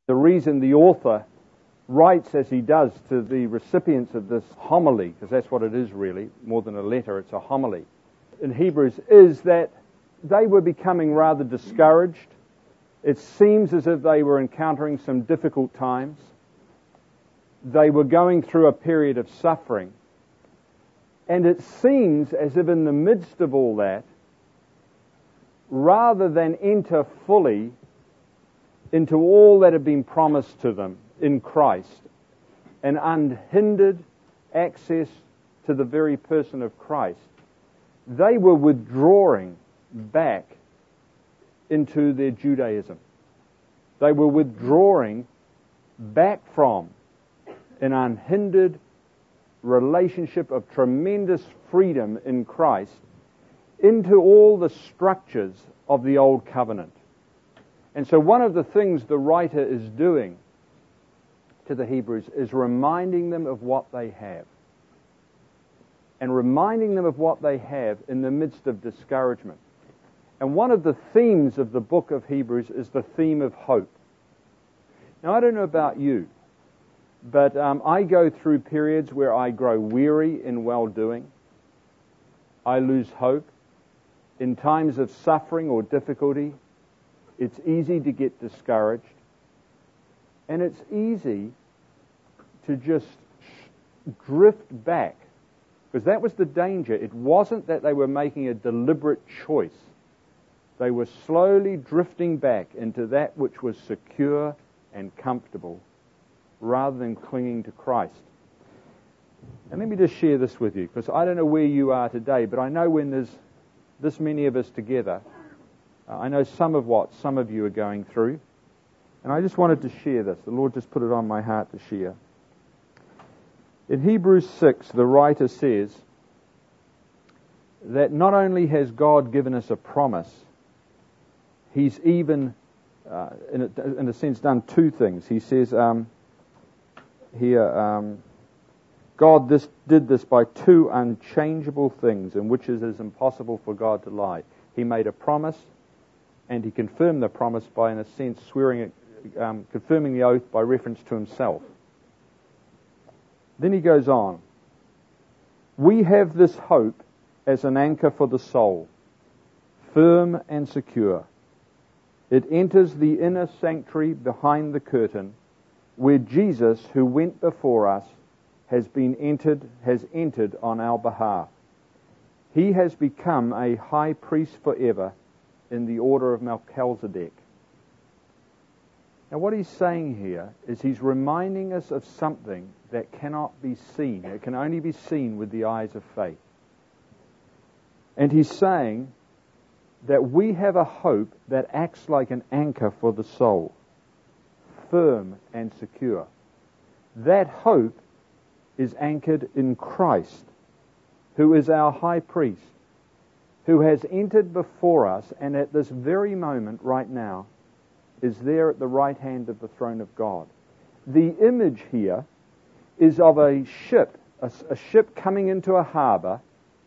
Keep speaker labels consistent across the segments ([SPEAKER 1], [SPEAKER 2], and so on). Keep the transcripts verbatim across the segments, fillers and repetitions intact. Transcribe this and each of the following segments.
[SPEAKER 1] The reason the author writes as he does to the recipients of this homily, because that's what it is really, more than a letter, it's a homily, in Hebrews, is that they were becoming rather discouraged. It seems as if they were encountering some difficult times. They were going through a period of suffering. And it seems as if in the midst of all that, rather than enter fully into all that had been promised to them in Christ, an unhindered access to the very person of Christ, they were withdrawing back into their Judaism. They were withdrawing back from an unhindered relationship of tremendous freedom in Christ into all the structures of the old covenant. And so one of the things the writer is doing to the Hebrews is reminding them of what they have. And reminding them of what they have in the midst of discouragement. And one of the themes of the book of Hebrews is the theme of hope. Now, I don't know about you, but um, I go through periods where I grow weary in well-doing. I lose hope. In times of suffering or difficulty, it's easy to get discouraged. And it's easy to just drift back. Because that was the danger. It wasn't that they were making a deliberate choice. They were slowly drifting back into that which was secure and comfortable, rather than clinging to Christ. And let me just share this with you, because I don't know where you are today, but I know when there's this many of us together, uh, I know some of what some of you are going through, and I just wanted to share this. The Lord just put it on my heart to share. In Hebrews six, the writer says that not only has God given us a promise, He's even, uh, in, a, in a sense, done two things. He says um, here, um, God this, did this by two unchangeable things in which it is impossible for God to lie. He made a promise, and He confirmed the promise by, in a sense, swearing it, um, confirming the oath by reference to Himself. Then he goes on, we have this hope as an anchor for the soul, firm and secure. It enters the inner sanctuary behind the curtain, where Jesus, who went before us, has been entered, has entered on our behalf. He has become a high priest forever in the order of Melchizedek. Now what he's saying here is he's reminding us of something that cannot be seen. It can only be seen with the eyes of faith. And he's saying that we have a hope that acts like an anchor for the soul, firm and secure. That hope is anchored in Christ, who is our high priest, who has entered before us and at this very moment right now is there at the right hand of the throne of God. The image here is of a ship, a, a ship coming into a harbor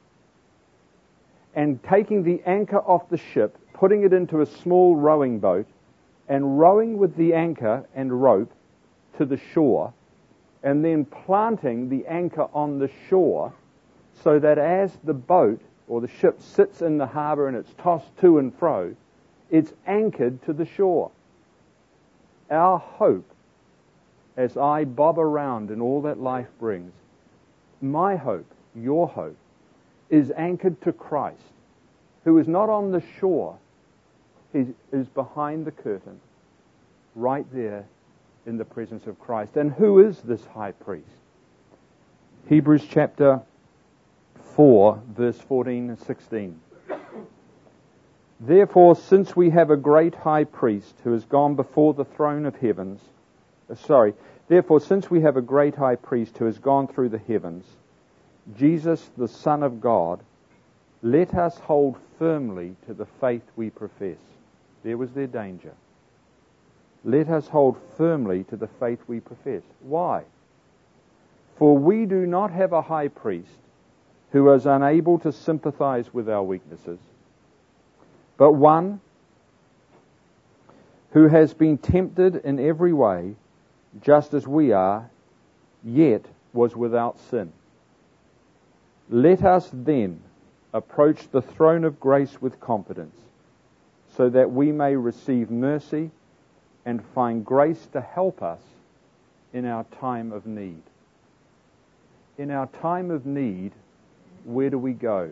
[SPEAKER 1] and taking the anchor off the ship, putting it into a small rowing boat and rowing with the anchor and rope to the shore, and then planting the anchor on the shore so that as the boat or the ship sits in the harbor and it's tossed to and fro, it's anchored to the shore. Our hope, as I bob around in all that life brings, my hope, your hope, is anchored to Christ, who is not on the shore, he is behind the curtain, right there in the presence of Christ. And who is this high priest? Hebrews chapter four, verse fourteen and sixteen. Therefore, since we have a great high priest who has gone before the throne of heavens, uh, sorry, therefore, since we have a great high priest who has gone through the heavens, Jesus, the Son of God, let us hold firmly to the faith we profess. There was their danger. Let us hold firmly to the faith we profess. Why? For we do not have a high priest who is unable to sympathize with our weaknesses, but one who has been tempted in every way, just as we are, yet was without sin. Let us then approach the throne of grace with confidence, so that we may receive mercy and find grace to help us in our time of need. In our time of need, where do we go?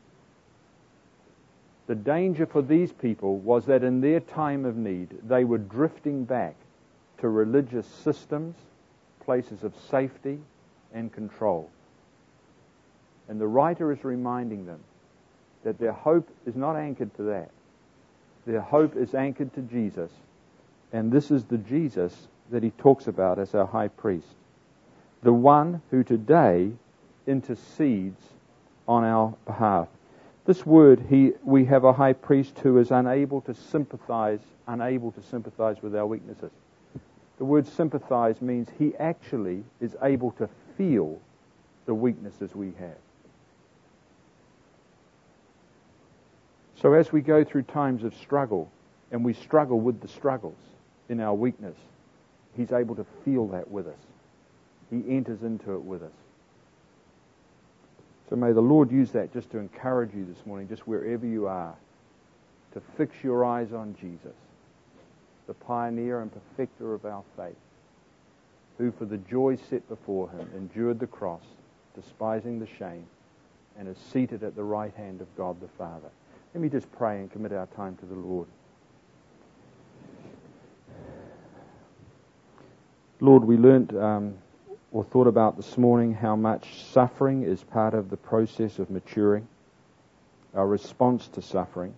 [SPEAKER 1] The danger for these people was that in their time of need, they were drifting back to religious systems, places of safety and control. And the writer is reminding them that their hope is not anchored to that. Their hope is anchored to Jesus. And this is the Jesus that he talks about as our high priest. The one who today intercedes on our behalf. This word, he, we have a high priest who is unable to sympathize, unable to sympathize with our weaknesses. The word sympathize means he actually is able to feel the weaknesses we have. So as we go through times of struggle, and we struggle with the struggles in our weakness, he's able to feel that with us. He enters into it with us. So may the Lord use that just to encourage you this morning, just wherever you are, to fix your eyes on Jesus, the pioneer and perfecter of our faith, who for the joy set before him endured the cross, despising the shame, and is seated at the right hand of God the Father. Let me just pray and commit our time to the Lord. Lord, we learnt um, or thought about this morning how much suffering is part of the process of maturing, our response to suffering.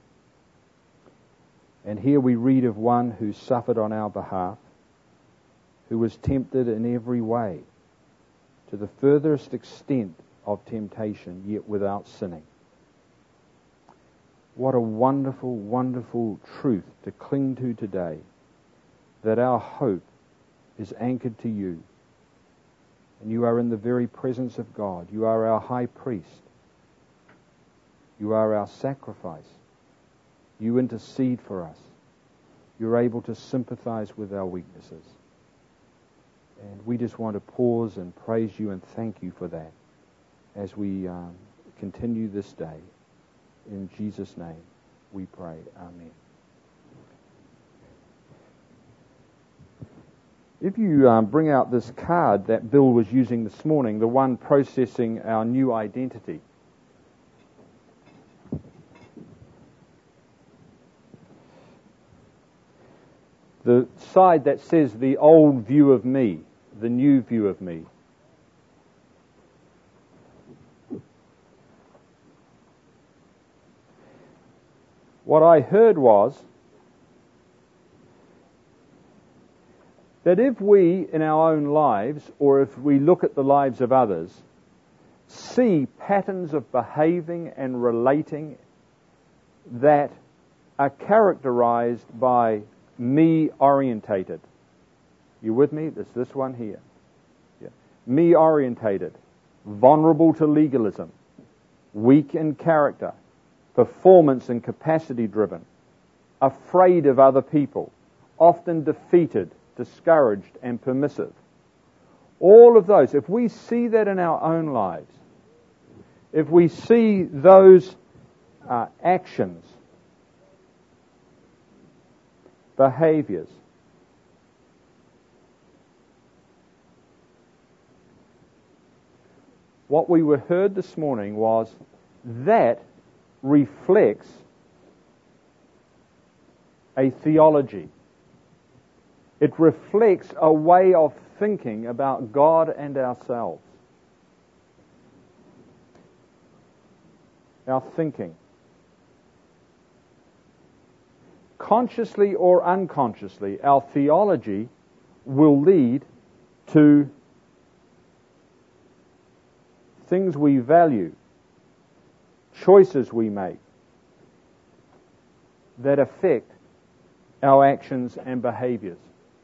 [SPEAKER 1] And here we read of one who suffered on our behalf, who was tempted in every way, to the furthest extent of temptation, yet without sinning. What a wonderful, wonderful truth to cling to today, that our hope is anchored to you. And you are in the very presence of God. You are our high priest. You are our sacrifice. You intercede for us. You're able to sympathize with our weaknesses. And we just want to pause and praise you and thank you for that as we um, continue this day. In Jesus' name we pray. Amen. If you um, bring out this card that Bill was using this morning, the one processing our new identity. The side that says the old view of me, the new view of me. What I heard was that if we, in our own lives, or if we look at the lives of others, see patterns of behaving and relating that are characterized by me-orientated. You with me? There's this one here. Yeah. Me-orientated, vulnerable to legalism, weak in character, performance and capacity-driven, afraid of other people, often defeated, discouraged and permissive. All of those, if we see that in our own lives, if we see those uh, actions, behaviors, what we were heard this morning was that reflects a theology. It reflects a way of thinking about God and ourselves. Our thinking. Consciously or unconsciously, our theology will lead to things we value, choices we make that affect our actions and behaviors.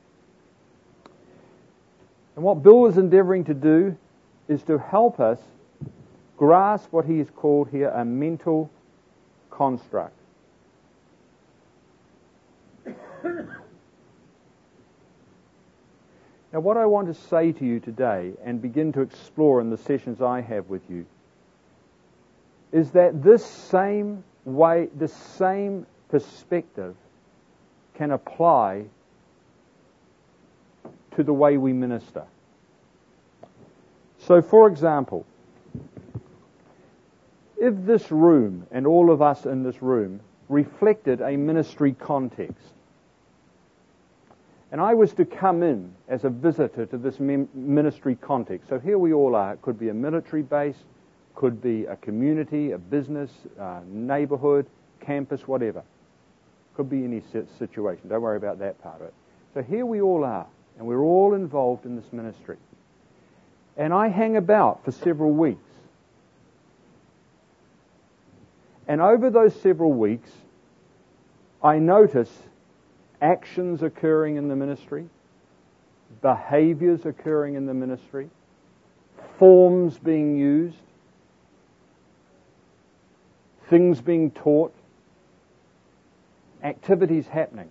[SPEAKER 1] And what Bill is endeavoring to do is to help us grasp what he has called here a mental construct. Now, what I want to say to you today and begin to explore in the sessions I have with you is that this same way, this same perspective can apply to the way we minister. So, for example, if this room and all of us in this room reflected a ministry context, and I was to come in as a visitor to this ministry context, so here we all are. It could be a military base, could be a community, a business, a neighborhood, campus, whatever. Could be any situation. Don't worry about that part of it. So here we all are, and we're all involved in this ministry. And I hang about for several weeks. And over those several weeks, I notice actions occurring in the ministry, behaviors occurring in the ministry, forms being used, things being taught, activities happening.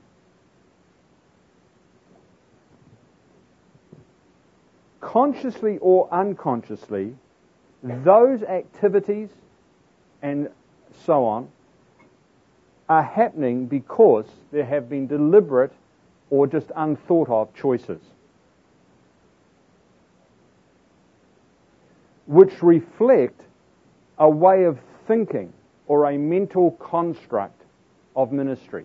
[SPEAKER 1] Consciously or unconsciously, those activities and so on are happening because there have been deliberate or just unthought of choices which reflect a way of thinking or a mental construct of ministry.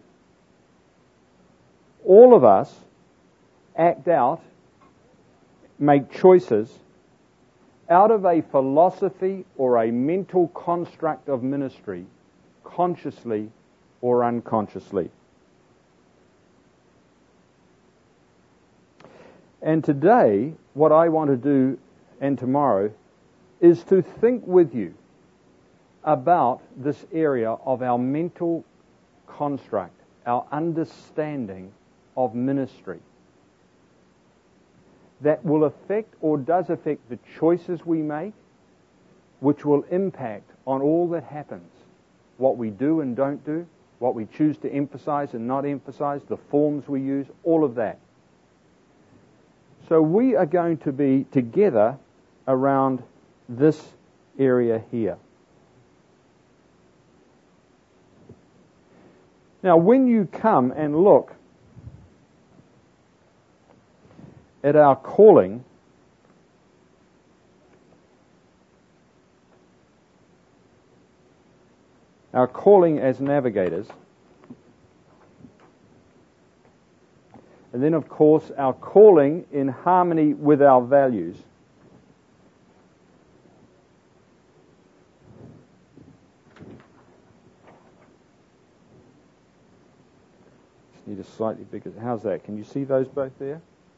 [SPEAKER 1] All of us act out, make choices out of a philosophy or a mental construct of ministry, consciously or unconsciously. And today, what I want to do, and tomorrow, is to think with you about this area of our mental construct, our understanding of ministry, that will affect or does affect the choices we make, which will impact on all that happens, what we do and don't do, what we choose to emphasize and not emphasize, the forms we use, all of that. So we are going to be together around this area here. Now, when you come and look at our calling, our calling as navigators, and then, of course, our calling in harmony with our values. Just need a slightly bigger. How's that? Can you see those both there?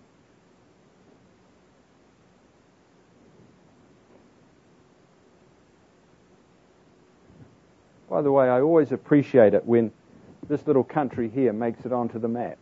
[SPEAKER 1] By the way, I always appreciate it when this little country here makes it onto the map.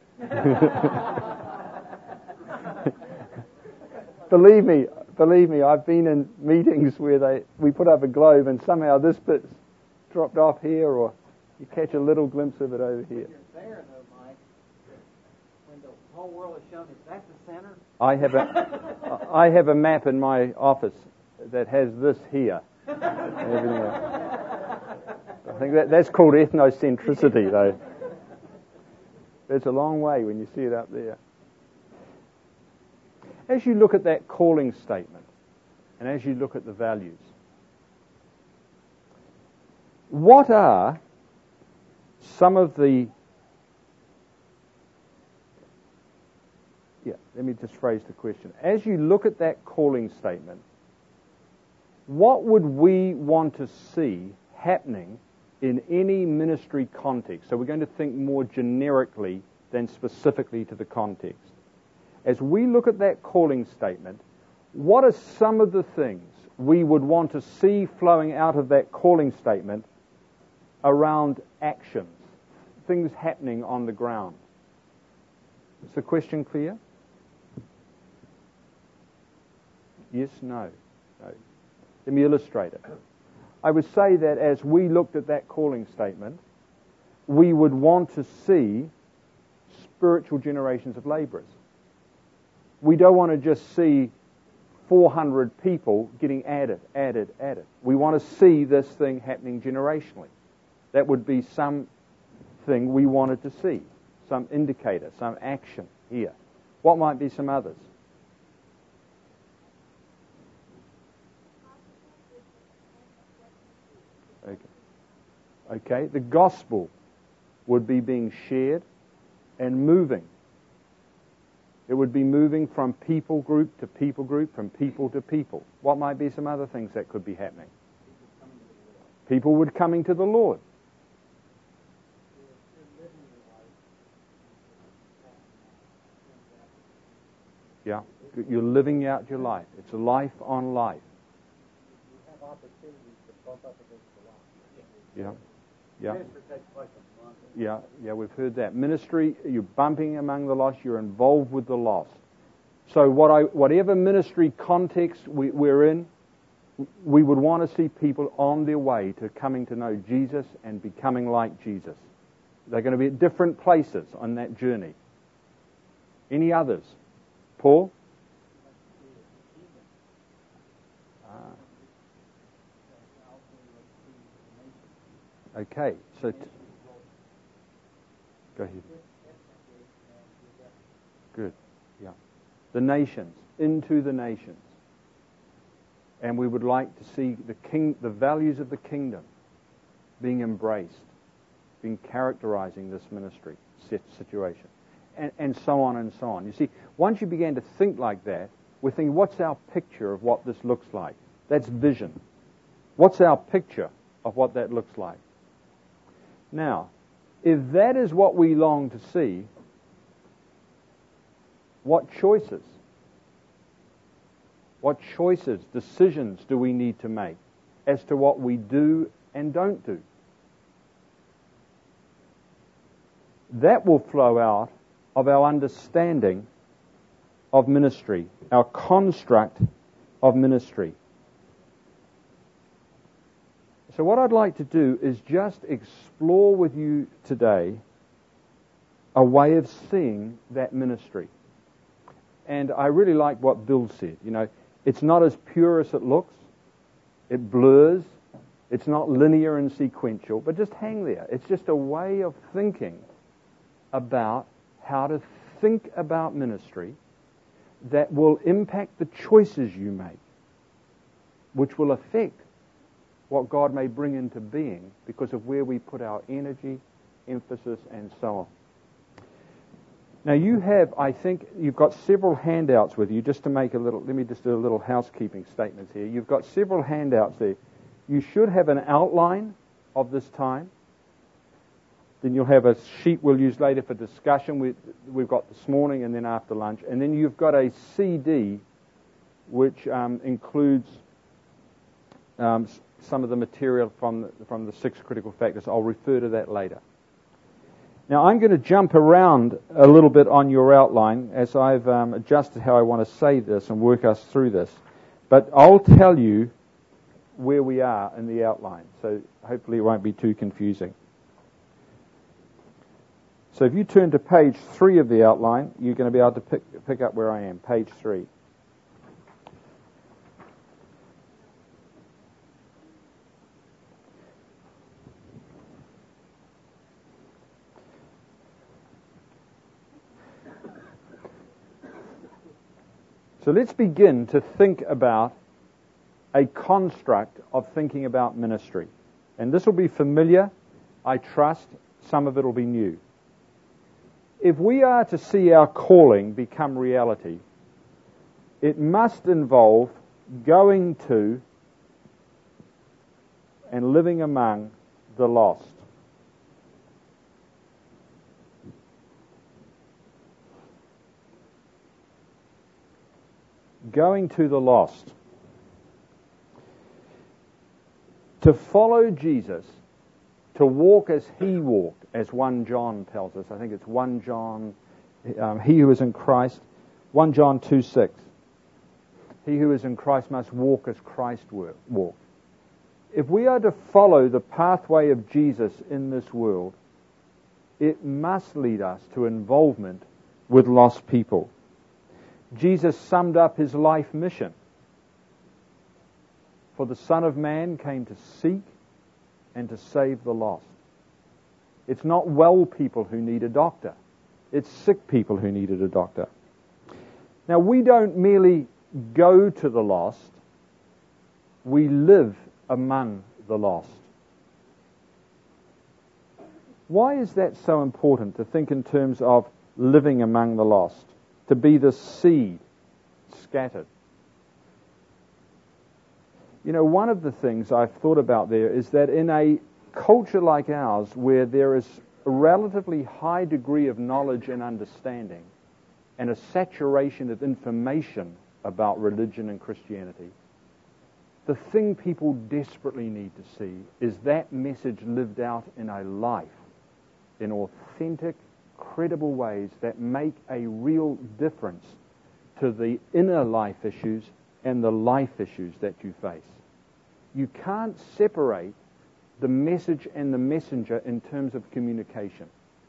[SPEAKER 1] believe me, believe me, I've been in meetings where they we put up a globe and somehow this bit's dropped off here, or you catch a little glimpse of it over here.
[SPEAKER 2] You're there, though, Mike. When the whole world is shown, is that the center?
[SPEAKER 1] I have a, I have a map in my office that has this here. And everything else. I think that, that's called ethnocentricity, though. It's a long way when you see it up there. As you look at that calling statement, and as you look at the values, what are some of the... Yeah, let me just phrase the question. As you look at that calling statement, what would we want to see happening in any ministry context? So we're going to think more generically than specifically to the context. As we look at that calling statement, what are some of the things we would want to see flowing out of that calling statement around actions, things happening on the ground? Is the question clear? Yes, no, no. Let me illustrate it. I would say that as we looked at that calling statement, we would want to see spiritual generations of laborers. We don't want to just see four hundred people getting added, added, added. We want to see this thing happening generationally. That would be something we wanted to see, some indicator, some action here. What might be some others? Okay. Okay, the gospel would be being shared and moving. It would be moving from people group to people group, from people to people. What might be some other things that could be happening? People would coming to the Lord. Yeah, you're living out your life. It's life on life.
[SPEAKER 2] You have opportunities to bump up against the line.
[SPEAKER 1] Yeah, yeah.
[SPEAKER 2] Ministry takes place on Monday.
[SPEAKER 1] Yeah, yeah, we've heard that. Ministry, you're bumping among the lost, you're involved with the lost. So what I, whatever ministry context we, we're in, we would want to see people on their way to coming to know Jesus and becoming like Jesus. They're going to be at different places on that journey. Any others? Paul? Ah. Okay, so... T- Go ahead. Good, yeah. The nations, into the nations. And we would like to see the king, the values of the kingdom being embraced, being characterizing this ministry situation, and, and so on and so on. You see, once you began to think like that, we're thinking, what's our picture of what this looks like? That's vision. What's our picture of what that looks like? Now, if that is what we long to see, what choices? What choices, decisions do we need to make as to what we do and don't do? That will flow out of our understanding of ministry, our construct of ministry. So what I'd like to do is just explore with you today a way of seeing that ministry. And I really like what Bill said. You know, it's not as pure as it looks. It blurs. It's not linear and sequential, but just hang there. It's just a way of thinking about how to think about ministry that will impact the choices you make, which will affect what God may bring into being because of where we put our energy, emphasis, and so on. Now you have, I think, you've got several handouts with you, just to make a little, let me just do a little housekeeping statement here. You've got several handouts there. You should have an outline of this time. Then you'll have a sheet we'll use later for discussion. We, we've got this morning and then after lunch. And then you've got a C D which um, includes um, some of the material from the, from the six critical factors. I'll refer to that later. Now I'm going to jump around a little bit on your outline as I've um, adjusted how I want to say this and work us through this. But I'll tell you where we are in the outline, so hopefully it won't be too confusing. So if you turn to page three of the outline, you're going to be able to pick, pick up where I am, page three. So let's begin to think about a construct of thinking about ministry. And this will be familiar, I trust. Some of it will be new. If we are to see our calling become reality, it must involve going to and living among the lost. Going to the lost. To follow Jesus, to walk as He walked, as First John tells us. I think it's First John, um, he who is in Christ, First John two six. He who is in Christ must walk as Christ walked. If we are to follow the pathway of Jesus in this world, it must lead us to involvement with lost people. Jesus summed up his life mission. For the Son of Man came to seek and to save the lost. It's not well people who need a doctor. It's sick people who needed a doctor. Now, we don't merely go to the lost. We live among the lost. Why is that so important, to think in terms of living among the lost, to be the seed scattered? You know, one of the things I've thought about there is that in a culture like ours, where there is a relatively high degree of knowledge and understanding and a saturation of information about religion and Christianity, the thing people desperately need to see is that message lived out in a life, in authentic, credible ways that make a real difference to the inner life issues and the life issues that you face. You can't separate the message and the messenger in terms of communication.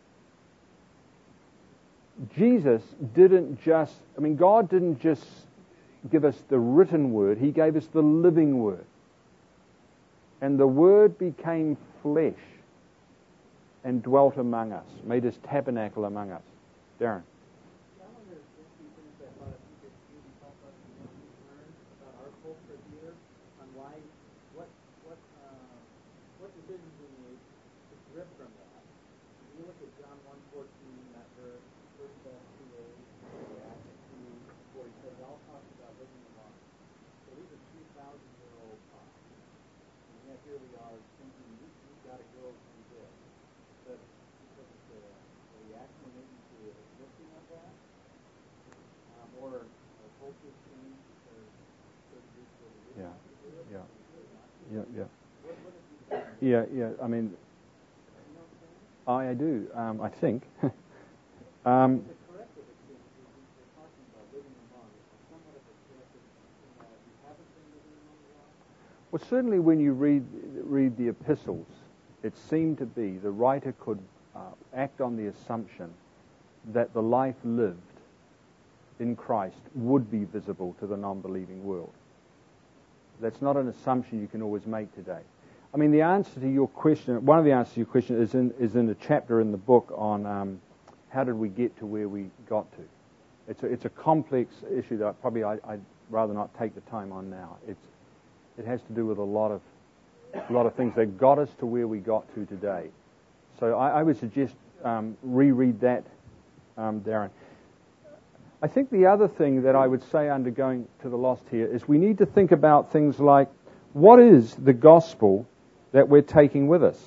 [SPEAKER 1] Jesus didn't just, I mean, God didn't just give us the written word, He gave us the living word. And the word became flesh and dwelt among us, made His tabernacle among us. Darren.
[SPEAKER 2] I wonder if you think that a lot of people maybe help us learn about our culture here on why, what, what, uh, what decisions we made to drift from that. If you look at John one fourteen, that verse, first two eight, Acts two, where he says, all talks about living among. So these are two thousand year old talks. And yet here we are thinking, we, we've got to go through this. But because it's a, a reaction maybe to a drifting of that, um, or our culture's changed because certain groups over here
[SPEAKER 1] Yeah.
[SPEAKER 2] want to do it.
[SPEAKER 1] Yeah.
[SPEAKER 2] and
[SPEAKER 1] Yeah, yeah.
[SPEAKER 2] What, what have you done?
[SPEAKER 1] Yeah, yeah. I mean,
[SPEAKER 2] You know what I'm saying?
[SPEAKER 1] I, I do, um, I think. um,
[SPEAKER 2] The corrective experience is we're talking about living among. It's somewhat of a corrective in that we haven't been living among the lost.
[SPEAKER 1] well, certainly when you read read the epistles, it seemed to be the writer could uh, act on the assumption that the life lived in Christ would be visible to the non-believing world. That's not an assumption you can always make today. I mean, the answer to your question, one of the answers to your question is in is in a chapter in the book on um, how did we get to where we got to. It's a, it's a complex issue that probably I, I'd rather not take the time on now. It's it has to do with a lot of a lot of things that got us to where we got to today. So I, I would suggest um, reread that, um, Darren. I think the other thing that I would say under going to the lost here is we need to think about things like, what is the gospel that we're taking with us?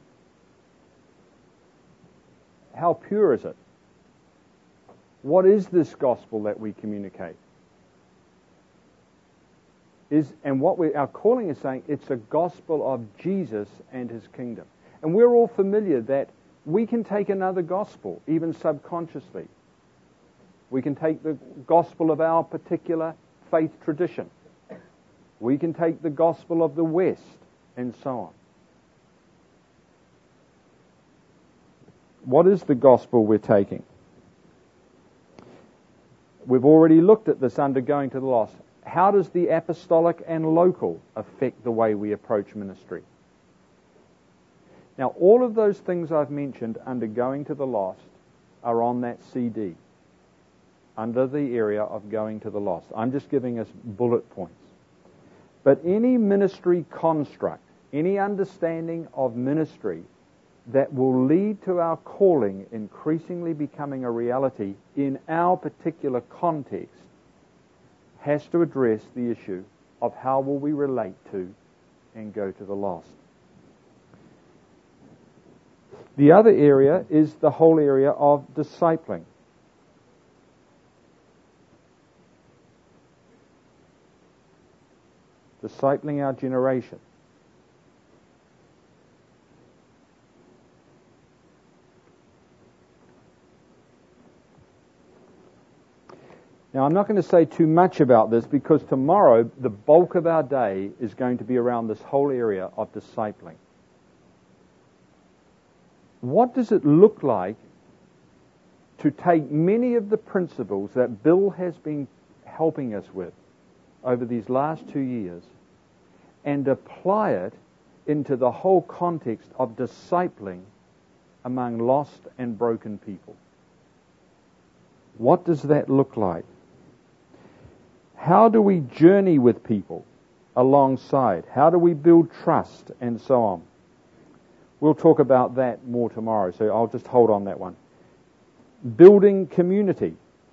[SPEAKER 1] How pure is it? What is this gospel that we communicate? Is and what we our calling is saying, it's a gospel of Jesus and His kingdom. And we're all familiar that we can take another gospel, even subconsciously. We can take the gospel of our particular faith tradition. We can take the gospel of the West, and so on. What is the gospel we're taking? We've already looked at this under going to the lost. How does the apostolic and local affect the way we approach ministry? Now, all of those things I've mentioned under going to the lost are on that C D, under the area of going to the lost. I'm just giving us bullet points. But any ministry construct, any understanding of ministry that will lead to our calling increasingly becoming a reality in our particular context has to address the issue of how will we relate to and go to the lost. The other area is the whole area of discipling. Discipling our generation. Now, I'm not going to say too much about this because tomorrow the bulk of our day is going to be around this whole area of discipling. what does it look like to take many of the principles that Bill has been helping us with over these last two years and apply it into the whole context of discipling among lost and broken people? What does that look like? How do we journey with people alongside? How do we build trust and so on? We'll talk about that more tomorrow, so I'll just hold on that one. Building community.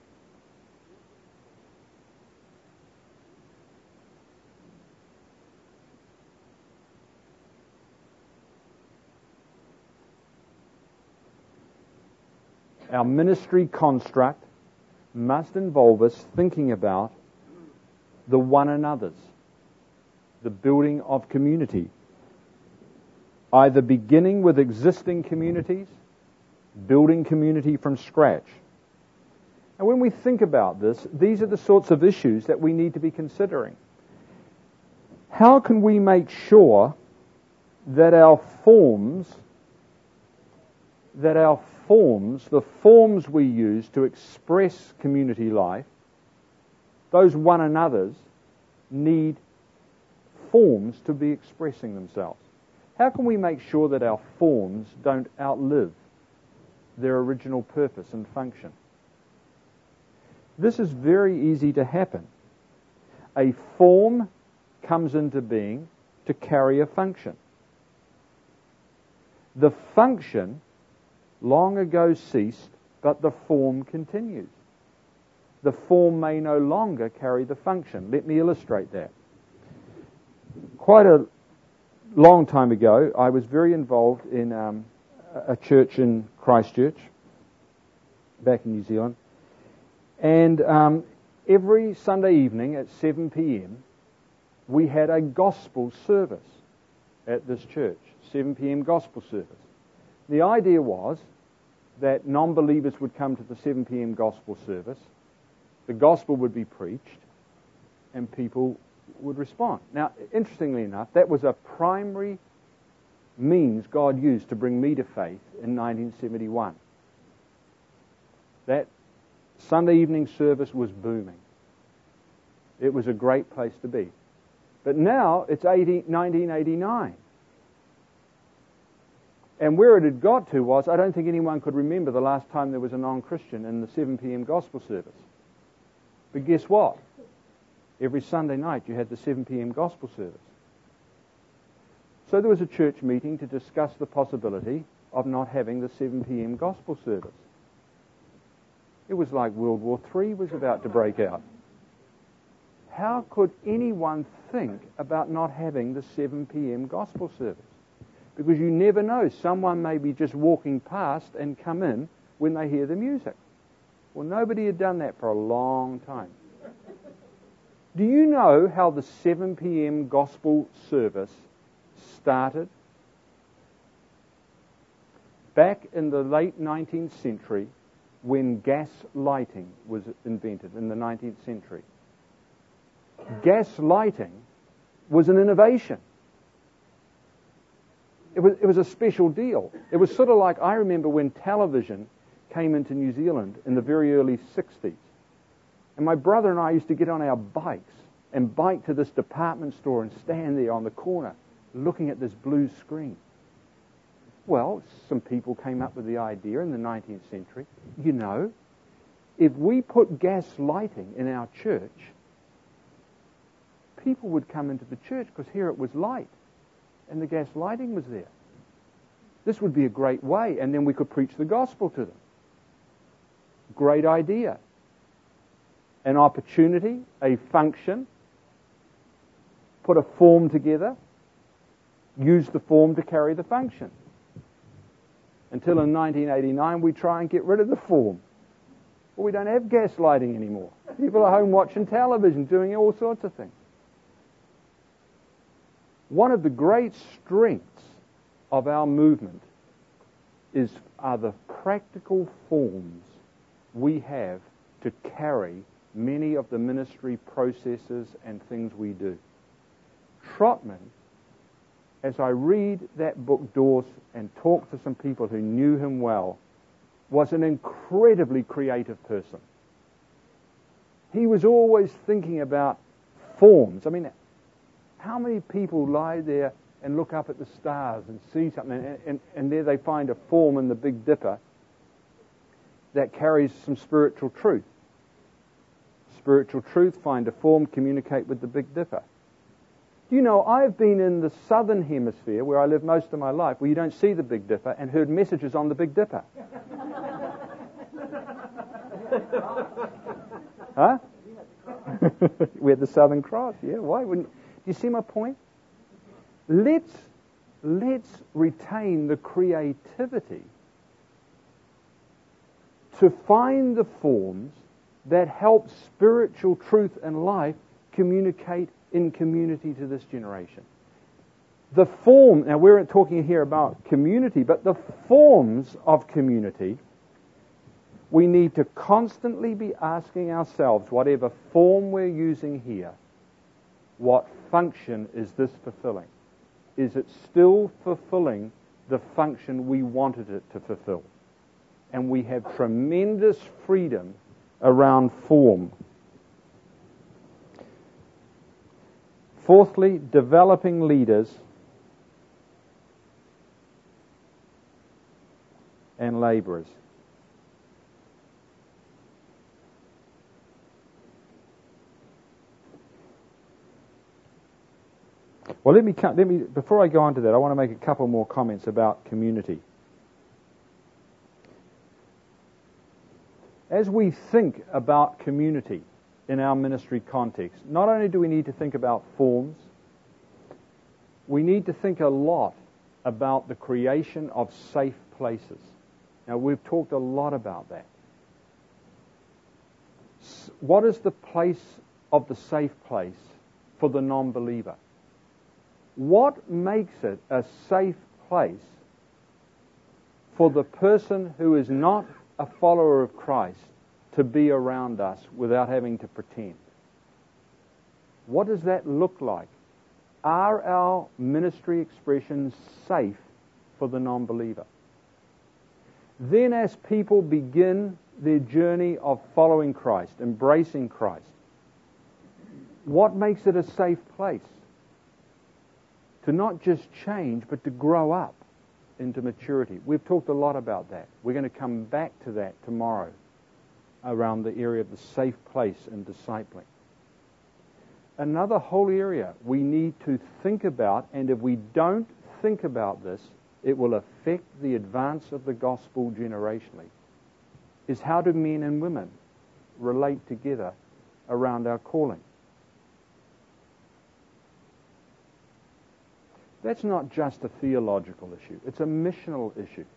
[SPEAKER 1] Our ministry construct must involve us thinking about the one another's, the building of community, either beginning with existing communities, building community from scratch. And when we think about this, these are the sorts of issues that we need to be considering. How can we make sure that our forms, that our forms, the forms we use to express community life, those one another's, need forms to be expressing themselves? How can we make sure that our forms don't outlive their original purpose and function? This is very easy to happen. A form comes into being to carry a function. The function long ago ceased, but the form continues. The form may no longer carry the function. Let me illustrate that. Quite a long time ago, I was very involved in um, a church in Christchurch, back in New Zealand, and um, every Sunday evening at seven p.m. we had a gospel service at this church, seven p.m. gospel service. The idea was that non-believers would come to the seven p.m. gospel service, the gospel would be preached, and people would respond. Now, interestingly enough, that was a primary means God used to bring me to faith in nineteen seventy-one. That Sunday evening service was booming. It was a great place to be. But now it's nineteen eighty-nine. And where it had got to was, I don't think anyone could remember the last time there was a non-Christian in the seven p.m. gospel service. But guess what? Every Sunday night you had the seven p.m. gospel service. So there was a church meeting to discuss the possibility of not having the seven p.m. gospel service. It was like World War Three was about to break out. How could anyone think about not having the seven p.m. gospel service? Because you never know, someone may be just walking past and come in when they hear the music. Well, nobody had done that for a long time. Do you know how the seven p.m. gospel service started? Back in the late nineteenth century, when gas lighting was invented in the nineteenth century. Gas lighting was an innovation. It was, it was a special deal. It was sort of like, I remember when television came into New Zealand in the very early sixties. And my brother and I used to get on our bikes and bike to this department store and stand there on the corner looking at this blue screen. Well, some people came up with the idea in the nineteenth century, you know, if we put gas lighting in our church, people would come into the church because here it was light and the gas lighting was there. This would be a great way, and then we could preach the gospel to them. Great idea. An opportunity, a function, put a form together, use the form to carry the function. Until in nineteen eighty-nine we try and get rid of the form. Well, we don't have gas lighting anymore. People are home watching television, doing all sorts of things. One of the great strengths of our movement is are the practical forms we have to carry many of the ministry processes and things we do. Trotman, as I read that book, Dawes, and talk to some people who knew him well, was an incredibly creative person. He was always thinking about forms. I mean, how many people lie there and look up at the stars and see something, and, and, and there they find a form in the Big Dipper that carries some spiritual truth. Spiritual truth, find a form, communicate with the Big Dipper. You know, I've been in the southern hemisphere, where I live most of my life, where you don't see the Big Dipper, and heard messages on the Big Dipper. Huh? We had the Southern Cross, yeah. Why wouldn't? Do you see my point? Let's let's retain the creativity to find the forms that help spiritual truth and life communicate in community to this generation. The form, now we're talking here about community, but the forms of community, we need to constantly be asking ourselves, whatever form we're using here, what function is this fulfilling? Is it still fulfilling the function we wanted it to fulfill? And we have tremendous freedom around form. Fourthly, developing leaders and laborers. Well, let me, let me, before I go on to that, I want to make a couple more comments about community. As we think about community in our ministry context, not only do we need to think about forms, we need to think a lot about the creation of safe places. Now, we've talked a lot about that. What is the place of the safe place for the non-believer? What makes it a safe place for the person who is not a follower of Christ to be around us without having to pretend? What does that look like? Are our ministry expressions safe for the non-believer? Then as people begin their journey of following Christ, embracing Christ, what makes it a safe place? To not just change, but to grow up into maturity. We've talked a lot about that. We're going to come back to that tomorrow around the area of the safe place in discipling. Another whole area we need to think about, and if we don't think about this, it will affect the advance of the gospel generationally, is how do men and women relate together around our calling? That's not just a theological issue. It's a missional issue.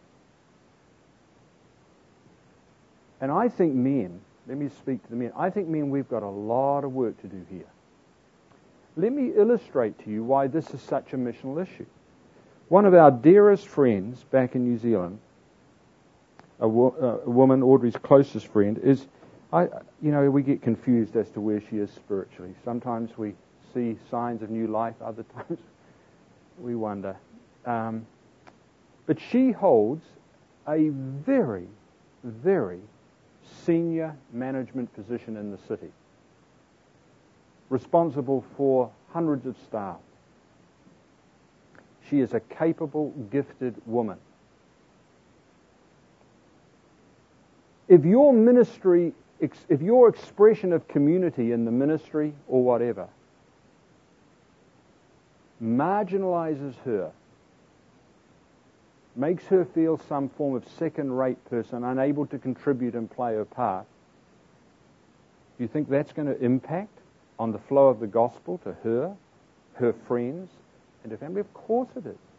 [SPEAKER 1] And I think men, let me speak to the men, I think men, we've got a lot of work to do here. Let me illustrate to you why this is such a missional issue. One of our dearest friends back in New Zealand, a, wo- a woman, Audrey's closest friend, is, I, you know, we get confused as to where she is spiritually. Sometimes we see signs of new life, other times we wonder. Um, but she holds a very, very senior management position in the city, responsible for hundreds of staff. She is a capable, gifted woman. If your ministry, if your expression of community in the ministry or whatever marginalizes her, makes her feel some form of second-rate person, unable to contribute and play her part, do you think that's going to impact on the flow of the gospel to her, her friends, and her family? Of course it is.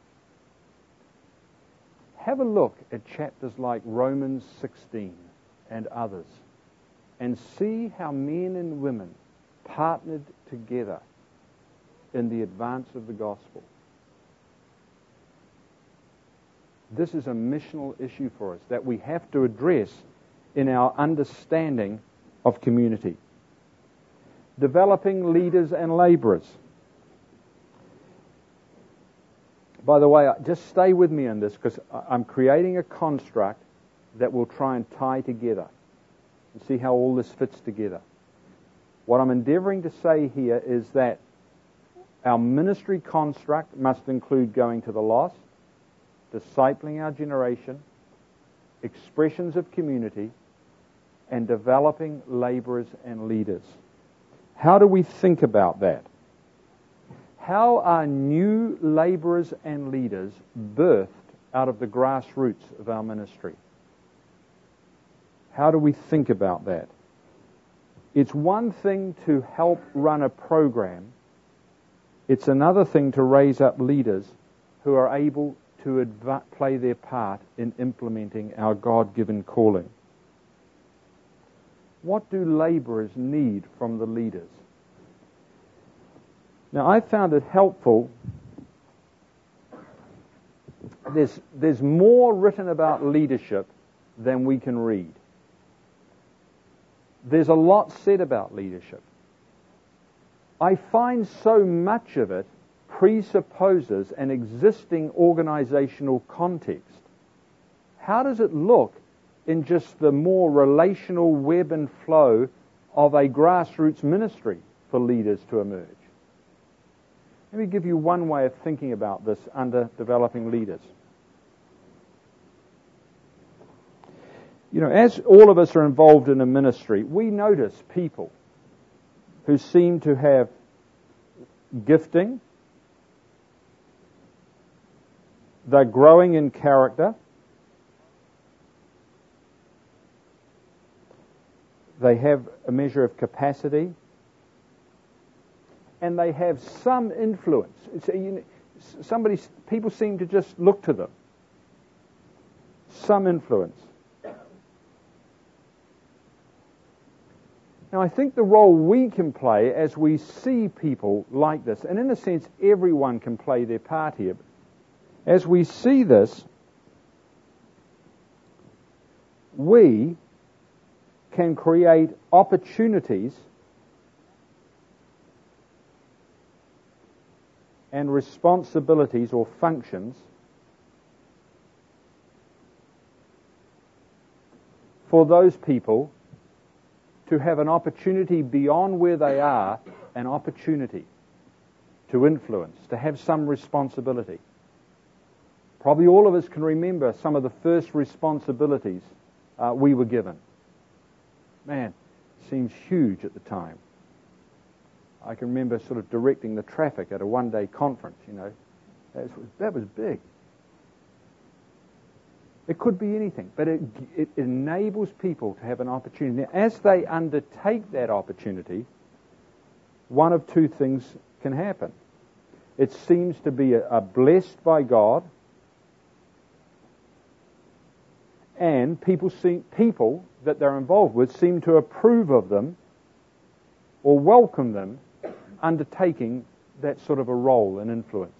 [SPEAKER 1] Have a look at chapters like Romans sixteen and others, and see how men and women partnered together in the advance of the gospel. This is a missional issue for us that we have to address in our understanding of community. Developing leaders and laborers. By the way, just stay with me on this, because I'm creating a construct that will try and tie together and see how all this fits together. What I'm endeavoring to say here is that our ministry construct must include going to the lost, discipling our generation, expressions of community, and developing laborers and leaders. How do we think about that? How are new laborers and leaders birthed out of the grassroots of our ministry? How do we think about that? It's one thing to help run a program. It's another thing to raise up leaders who are able to adv- play their part in implementing our God-given calling. What do laborers need from the leaders? Now, I found it helpful. There's, there's more written about leadership than we can read. There's a lot said about leadership. I find so much of it presupposes an existing organizational context. How does it look in just the more relational web and flow of a grassroots ministry for leaders to emerge? Let me give you one way of thinking about this under developing leaders. You know, as all of us are involved in a ministry, we notice people who seem to have gifting, they're growing in character, they have a measure of capacity, and they have some influence. It's, you know, somebody, people seem to just look to them. Some influence. Now, I think the role we can play as we see people like this, and in a sense, everyone can play their part here. As we see this, we can create opportunities and responsibilities or functions for those people to have an opportunity beyond where they are, an opportunity to influence, to have some responsibility. Probably all of us can remember some of the first responsibilities uh, we were given. Man, it seems huge at the time. I can remember sort of directing the traffic at a one-day conference, you know. That was, that was big. It could be anything, but it, it enables people to have an opportunity. Now, as they undertake that opportunity, one of two things can happen. It seems to be a, a blessed by God, and people seem, people that they're involved with seem to approve of them or welcome them undertaking that sort of a role and influence.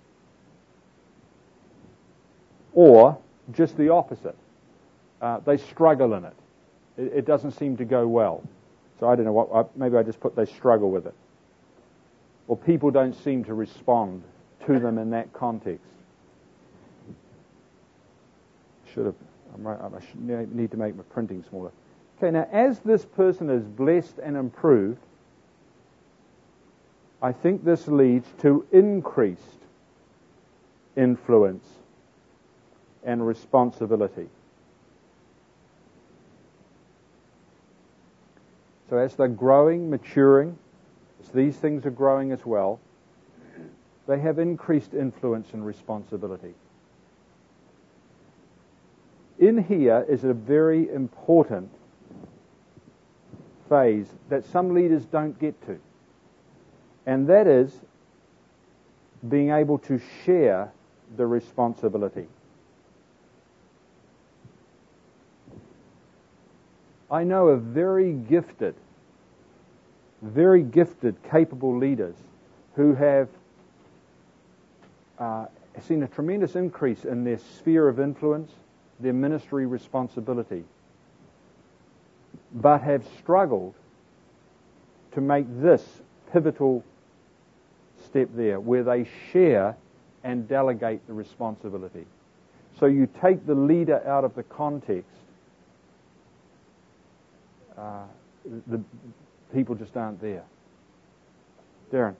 [SPEAKER 1] Or just the opposite. Uh, they struggle in it. it. It doesn't seem to go well. So I don't know what, I, maybe I just put they struggle with it. Or people don't seem to respond to them in that context. Should have, I'm right, I should need to make my printing smaller. Okay, now as this person is blessed and improved, I think this leads to increased influence and responsibility. So as they're growing, maturing, as these things are growing as well, they have increased influence and responsibility. In here is a very important phase that some leaders don't get to. And that is being able to share the responsibility. I know of very gifted, very gifted, capable leaders who have uh, seen a tremendous increase in their sphere of influence, their ministry responsibility, but have struggled to make this pivotal step there, where they share and delegate the responsibility. So you take the leader out of the context, uh, the people just aren't there. Darren.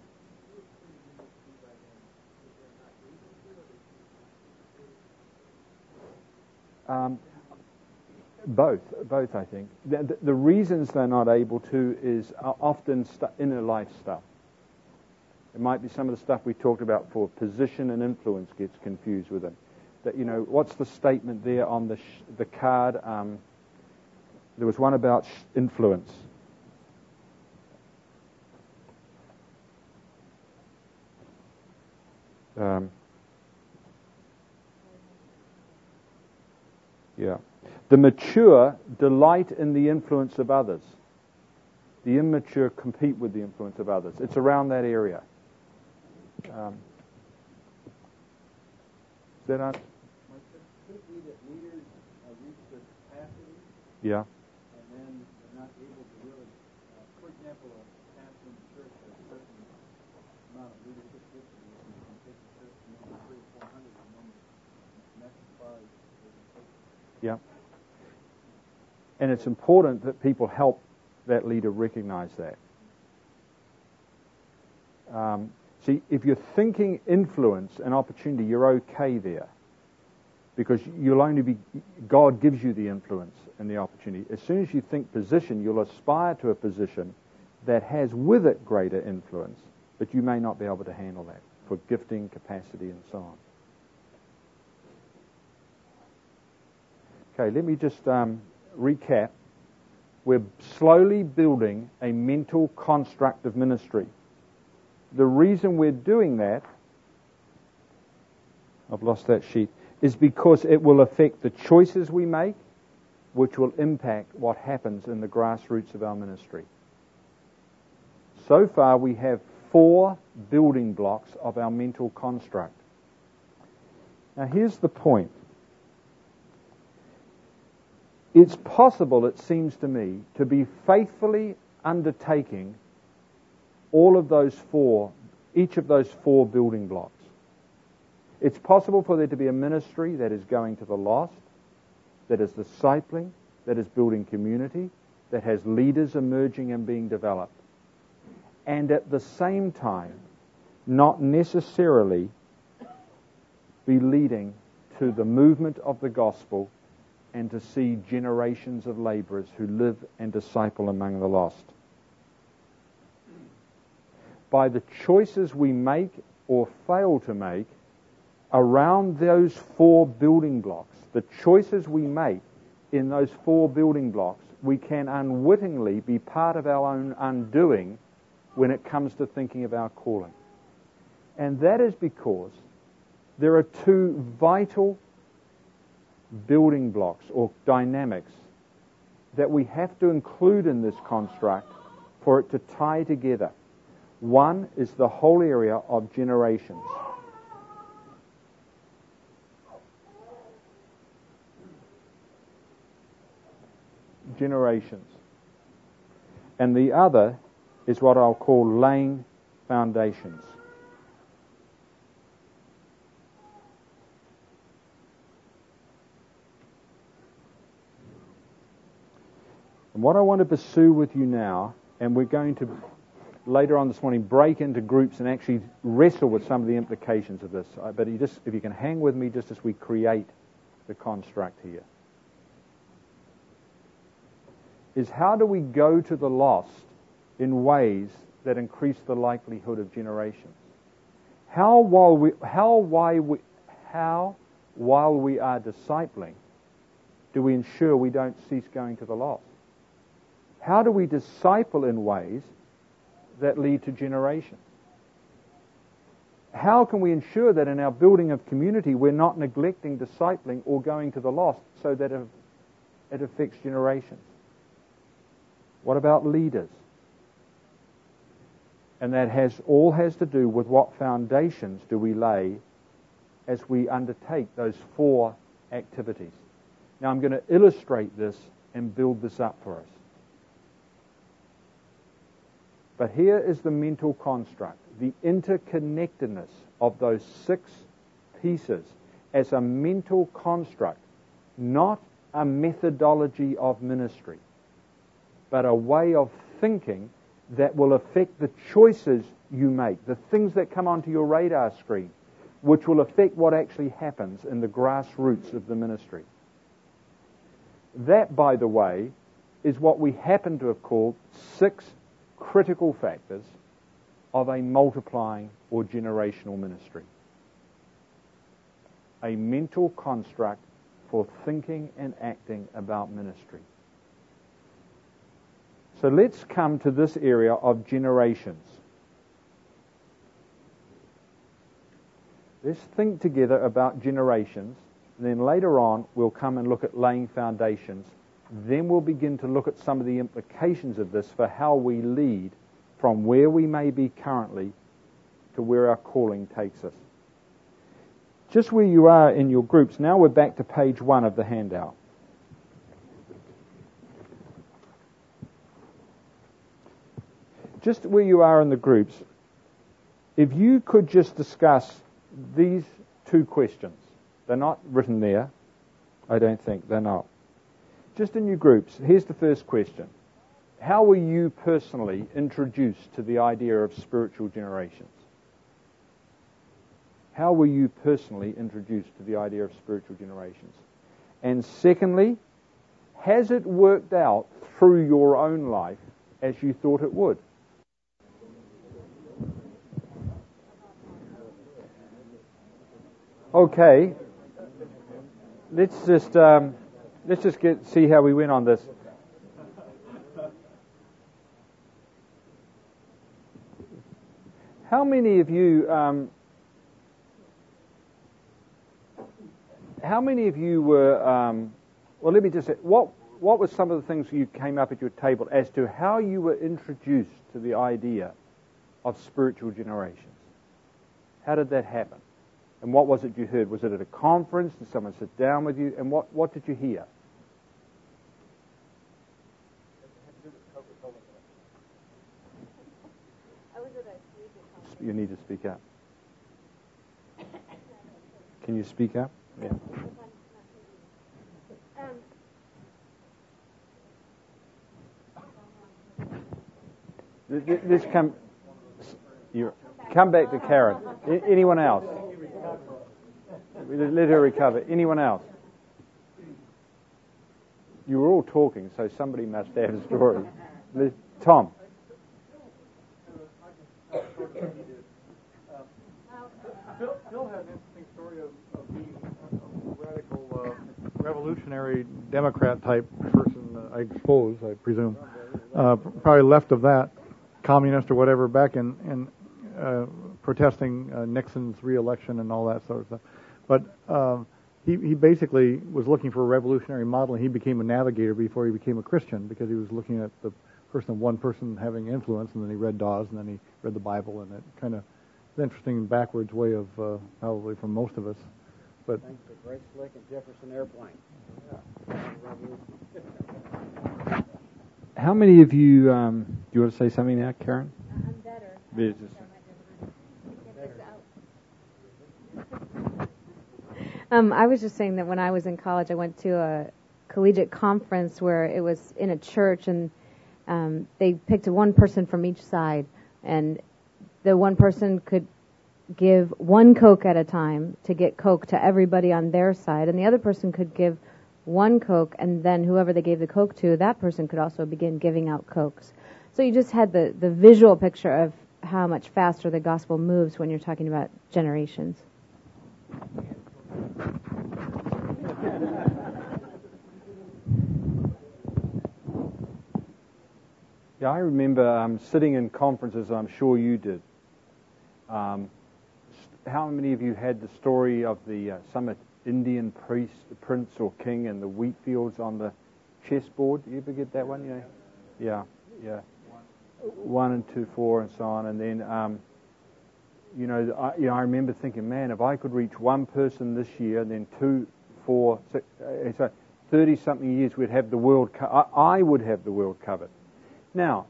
[SPEAKER 1] Um, both, both I think. The, the reasons they're not able to is often stu- inner life stuff. It might be some of the stuff we talked about for position and influence gets confused with it. That, you know, what's the statement there on the sh- the card? Um, there was one about sh- influence. Um, yeah. The mature delight in the influence of others. The immature compete with the influence of others. It's around that area. Um, is that on?
[SPEAKER 2] Could be that leaders uh, reach their capacity,
[SPEAKER 1] Yeah.
[SPEAKER 2] and then they're not able to really, uh, for example, a pastor in the church has a certain amount of leadership history, and you can take the church to maybe three or four hundred, and then that's as far as they can take it.
[SPEAKER 1] Yeah. And it's important that people help that leader recognize that. Um, see, if you're thinking influence and opportunity, you're okay there. Because you'll only be, God gives you the influence and the opportunity. As soon as you think position, you'll aspire to a position that has with it greater influence, but you may not be able to handle that for gifting, capacity, and so on. Okay, let me just um, recap. We're slowly building a mental construct of ministry. The reason we're doing that, I've lost that sheet, is because it will affect the choices we make, which will impact what happens in the grassroots of our ministry. So far, we have four building blocks of our mental construct. Now, here's the point. It's possible, it seems to me, to be faithfully undertaking all of those four, each of those four building blocks. It's possible for there to be a ministry that is going to the lost, that is discipling, that is building community, that has leaders emerging and being developed. And at the same time, not necessarily be leading to the movement of the gospel and to see generations of laborers who live and disciple among the lost. By the choices we make or fail to make around those four building blocks, the choices we make in those four building blocks, we can unwittingly be part of our own undoing when it comes to thinking of our calling. And that is because there are two vital building blocks or dynamics that we have to include in this construct for it to tie together. One is the whole area of generations. Generations. And the other is what I'll call laying foundations. And what I want to pursue with you now, and we're going to later on this morning break into groups and actually wrestle with some of the implications of this. But you just, if you can hang with me just as we create the construct here, is how do we go to the lost in ways that increase the likelihood of generations? How while we, how why we, how while we are discipling, do we ensure we don't cease going to the lost? How do we disciple in ways that lead to generations? How can we ensure that in our building of community we're not neglecting discipling or going to the lost so that it affects generations? What about leaders? And that has all has to do with what foundations do we lay as we undertake those four activities. Now I'm going to illustrate this and build this up for us. But here is the mental construct, the interconnectedness of those six pieces as a mental construct, not a methodology of ministry, but a way of thinking that will affect the choices you make, the things that come onto your radar screen, which will affect what actually happens in the grassroots of the ministry. That, by the way, is what we happen to have called six critical factors of a multiplying or generational ministry. A mental construct for thinking and acting about ministry. So let's come to this area of generations. Let's think together about generations, and then later on we'll come and look at laying foundations. Then we'll begin to look at some of the implications of this for how we lead from where we may be currently to where our calling takes us. Just where you are in your groups, now we're back to page one of the handout. Just where you are in the groups, if you could just discuss these two questions. They're not written there. I don't think they're not. Just in your groups, here's the first question. How were you personally introduced to the idea of spiritual generations? How were you personally introduced to the idea of spiritual generations? And secondly, has it worked out through your own life as you thought it would? Okay, let's just um, let's just get see how we went on this. How many of you? Um, how many of you were? Um, well, let me just say, what what were some of the things you came up at your table as to how you were introduced to the idea of spiritual generations? How did that happen? And what was it you heard? Was it at a conference? Did someone sit down with you? And what, what did you hear?
[SPEAKER 3] I was at a collegiate conference.
[SPEAKER 1] You need to speak up. Can you speak up? Yeah. This, this come, you come back to Karen. Anyone else? Let her recover. Anyone else? You were all talking, so somebody must have a story. Tom.
[SPEAKER 4] Bill, Bill had an interesting story of, of being a radical, uh, revolutionary Democrat type person, uh, I suppose, I presume. Uh, probably left of that, communist or whatever, back in, in uh, protesting uh, Nixon's re-election and all that sort of stuff. But uh, he, he basically was looking for a revolutionary model, and he became a navigator before he became a Christian, because he was looking at the person of one person having influence, and then he read Dawes, and then he read the Bible, and it kind of an interesting backwards way of uh, probably from most of us. But
[SPEAKER 2] thanks to Grace Slick and Jefferson Airplane.
[SPEAKER 1] Yeah. How many of you, um, do you want to say something now, Karen?
[SPEAKER 3] I'm better.
[SPEAKER 1] Business.
[SPEAKER 3] Um, I was just saying that when I was in college, I went to a collegiate conference where it was in a church, and um, they picked one person from each side, and the one person could give one Coke at a time to get Coke to everybody on their side, and the other person could give one Coke, and then whoever they gave the Coke to, that person could also begin giving out Cokes. So you just had the, the visual picture of how much faster the gospel moves when you're talking about generations.
[SPEAKER 1] Yeah, I remember um, sitting in conferences, I'm sure you did. Um, how many of you had the story of the uh, some Indian priest, prince or king, and the wheat fields on the chessboard? Do you ever get that one? Yeah, yeah, yeah. One and two, four, and so on. And then, um, you know, I, you know, I remember thinking, man, if I could reach one person this year, and then two, four, six, uh, so thirty-something years, we'd have the world. Co- I, I would have the world covered. Now,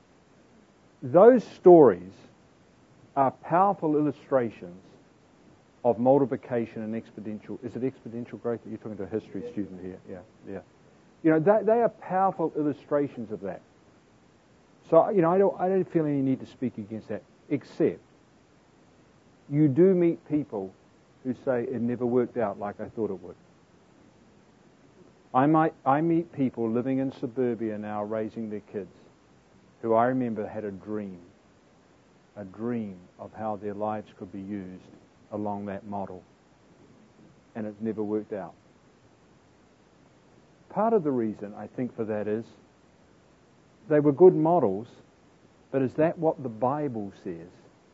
[SPEAKER 1] those stories are powerful illustrations of multiplication and exponential. Is it exponential growth? You're talking to a history student here. Yeah, yeah. You know, they, they are powerful illustrations of that. So, you know, I don't, I don't feel any need to speak against that, except you do meet people who say it never worked out like I thought it would. I might, I meet people living in suburbia now raising their kids who I remember had a dream, a dream of how their lives could be used along that model. And it's never worked out. Part of the reason, I think, for that is they were good models, but is that what the Bible says?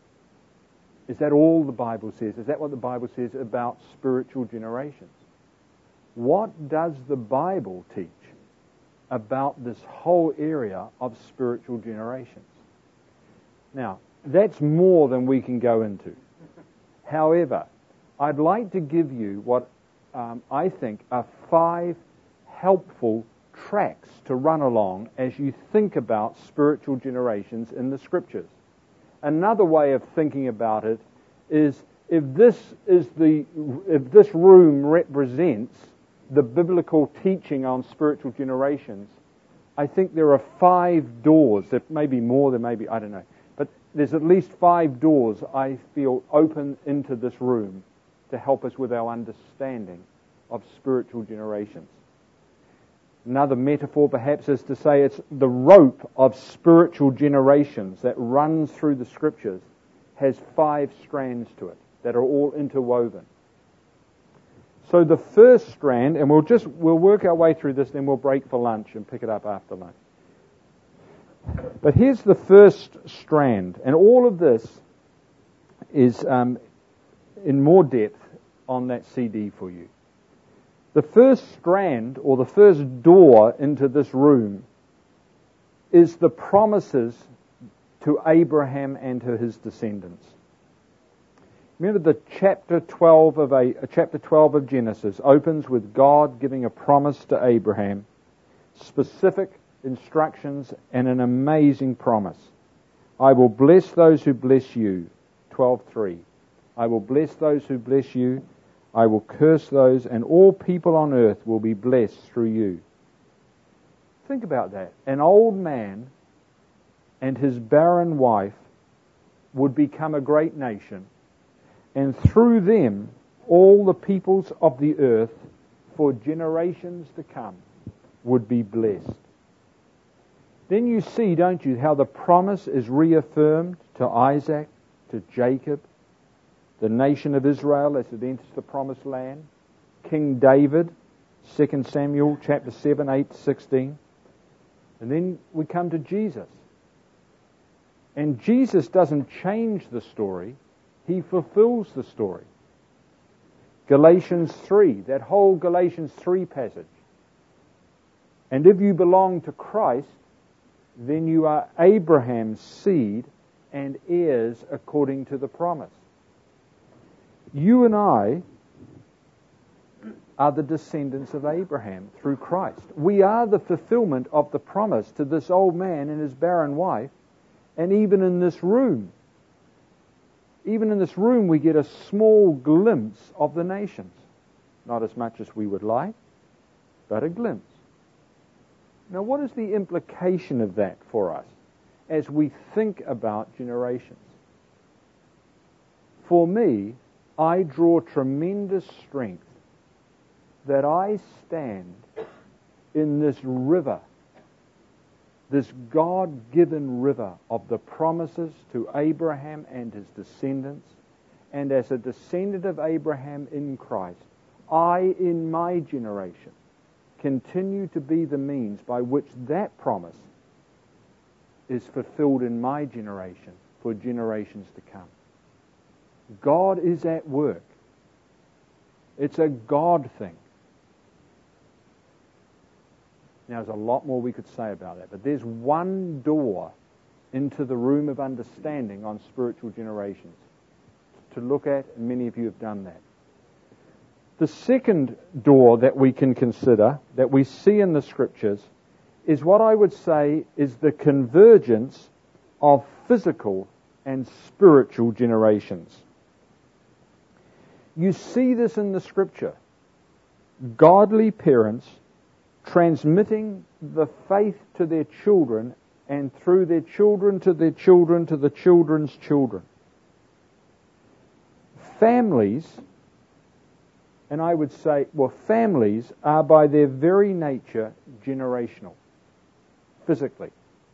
[SPEAKER 1] Is that all the Bible says? Is that what the Bible says about spiritual generations? What does the Bible teach about this whole area of spiritual generations? Now, that's more than we can go into. However, I'd like to give you what um, I think are five helpful tracks to run along as you think about spiritual generations in the Scriptures. Another way of thinking about it is if this is the if this room represents the biblical teaching on spiritual generations, I think there are five doors. There may be more, there may be, I don't know. But there's at least five doors I feel open into this room to help us with our understanding of spiritual generations. Another metaphor perhaps is to say it's the rope of spiritual generations that runs through the Scriptures has five strands to it that are all interwoven. So the first strand, and we'll just we'll work our way through this, then we'll break for lunch and pick it up after lunch. But here's the first strand, and all of this is um, in more depth on that C D for you. The first strand, or the first door into this room, is the promises to Abraham and to his descendants. Remember, the chapter twelve of a, chapter twelve of Genesis opens with God giving a promise to Abraham, specific instructions and an amazing promise. I will bless those who bless you. twelve three. I will bless those who bless you. I will curse those, and all people on earth will be blessed through you. Think about that. An old man and his barren wife would become a great nation, and through them all the peoples of the earth for generations to come would be blessed. Then you see, don't you, how the promise is reaffirmed to Isaac, to Jacob, the nation of Israel as it enters the promised land, King David, Second Samuel chapter seven, eight, sixteen. And then we come to Jesus. And Jesus doesn't change the story, He fulfills the story. Galatians three, that whole Galatians three passage. And if you belong to Christ, then you are Abraham's seed and heirs according to the promise. You and I are the descendants of Abraham through Christ. We are the fulfillment of the promise to this old man and his barren wife, and even in this room. Even in this room we get a small glimpse of the nations. Not as much as we would like, but a glimpse. Now, what is the implication of that for us as we think about generations? For me, I draw tremendous strength that I stand in this river, this God-given river of the promises to Abraham and his descendants, and as a descendant of Abraham in Christ, I, in my generation, continue to be the means by which that promise is fulfilled in my generation for generations to come. God is at work. It's a God thing. Now, there's a lot more we could say about that, but there's one door into the room of understanding on spiritual generations to look at, and many of you have done that. The second door that we can consider, that we see in the Scriptures, is what I would say is the convergence of physical and spiritual generations. You see this in the Scripture. Godly parents transmitting the faith to their children, and through their children to their children to the children's children. Families, and I would say, well, families are by their very nature generational, physically.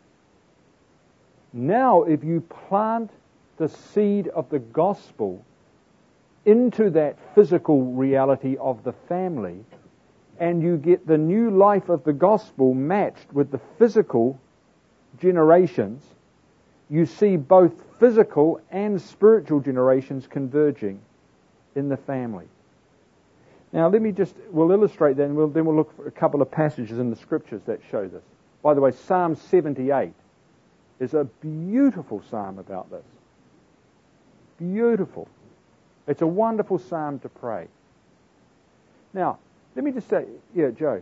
[SPEAKER 1] Now, if you plant the seed of the gospel into that physical reality of the family, and you get the new life of the gospel matched with the physical generations, you see both physical and spiritual generations converging in the family. Now, let me just, we'll illustrate that, and we'll, then we'll look for a couple of passages in the Scriptures that show this. By the way, Psalm seventy-eight is a beautiful psalm about this. Beautiful. It's a wonderful psalm to pray. Now, let me just say, yeah, Joe.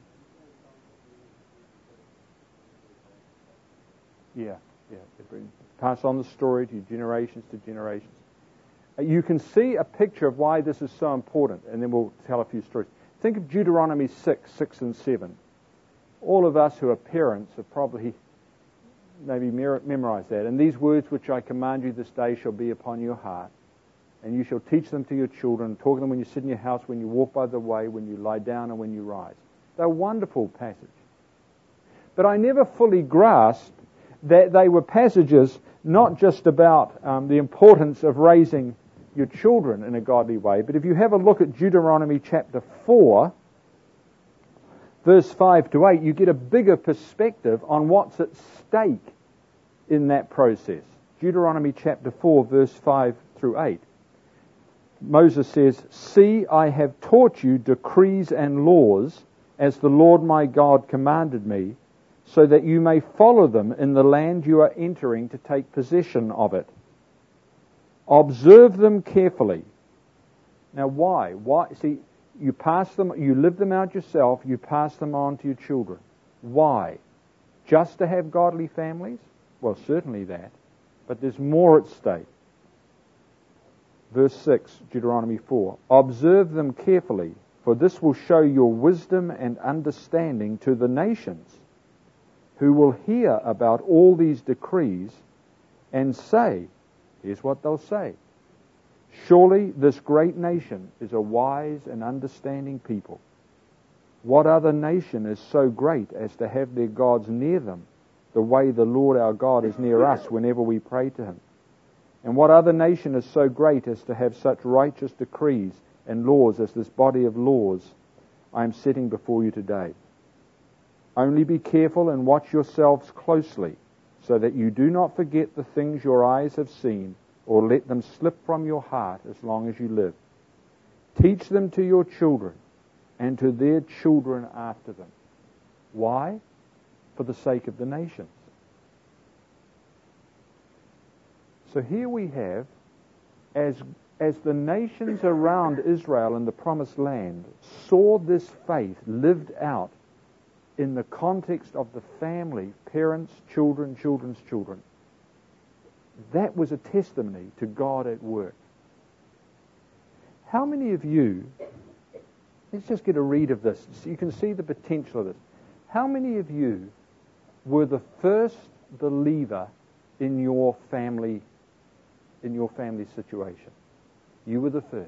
[SPEAKER 1] Yeah, yeah. Pass on the story to generations to generations. You can see a picture of why this is so important, and then we'll tell a few stories. Think of Deuteronomy six, six and seven. All of us who are parents have probably maybe memorized that. And these words which I command you this day shall be upon your heart, and you shall teach them to your children, talk to them when you sit in your house, when you walk by the way, when you lie down, and when you rise. They're a wonderful passage. But I never fully grasped that they were passages not just about um, the importance of raising your children in a godly way, but if you have a look at Deuteronomy chapter four, verse five to eight, you get a bigger perspective on what's at stake in that process. Deuteronomy chapter four, verse five through eight. Moses says, "See, I have taught you decrees and laws as the Lord my God commanded me, so that you may follow them in the land you are entering to take possession of it. Observe them carefully." Now why? Why? See, you pass them, you live them out yourself, you pass them on to your children. Why? Just to have godly families? Well, certainly that. But there's more at stake. Verse six, Deuteronomy four. "Observe them carefully, for this will show your wisdom and understanding to the nations, who will hear about all these decrees and say," here's what they'll say, "Surely this great nation is a wise and understanding people. What other nation is so great as to have their gods near them, the way the Lord our God is near us whenever we pray to Him? And what other nation is so great as to have such righteous decrees and laws as this body of laws I am setting before you today? Only be careful and watch yourselves closely, so that you do not forget the things your eyes have seen, or let them slip from your heart as long as you live. Teach them to your children and to their children after them." Why? For the sake of the nations. So here we have, as, as the nations around Israel in the Promised Land saw this faith lived out in the context of the family, parents, children, children's children, that was a testimony to God at work. How many of you, let's just get a read of this so you can see the potential of this. How many of you were the first believer in your family, in your family situation? You were the first.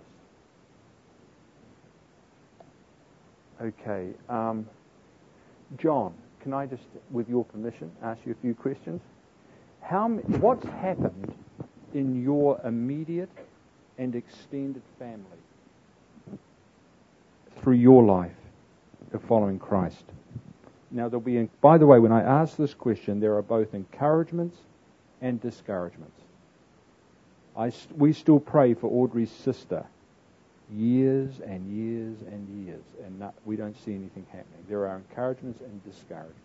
[SPEAKER 1] Okay. Um, John, can I just, with your permission, ask you a few questions? How, what's happened in your immediate and extended family through your life of following Christ? Now, there'll be, by the way, when I ask this question, there are both encouragements and discouragements. I, we still pray for Audrey's sister years and years and years, and not, we don't see anything happening. There are encouragements and discouragements.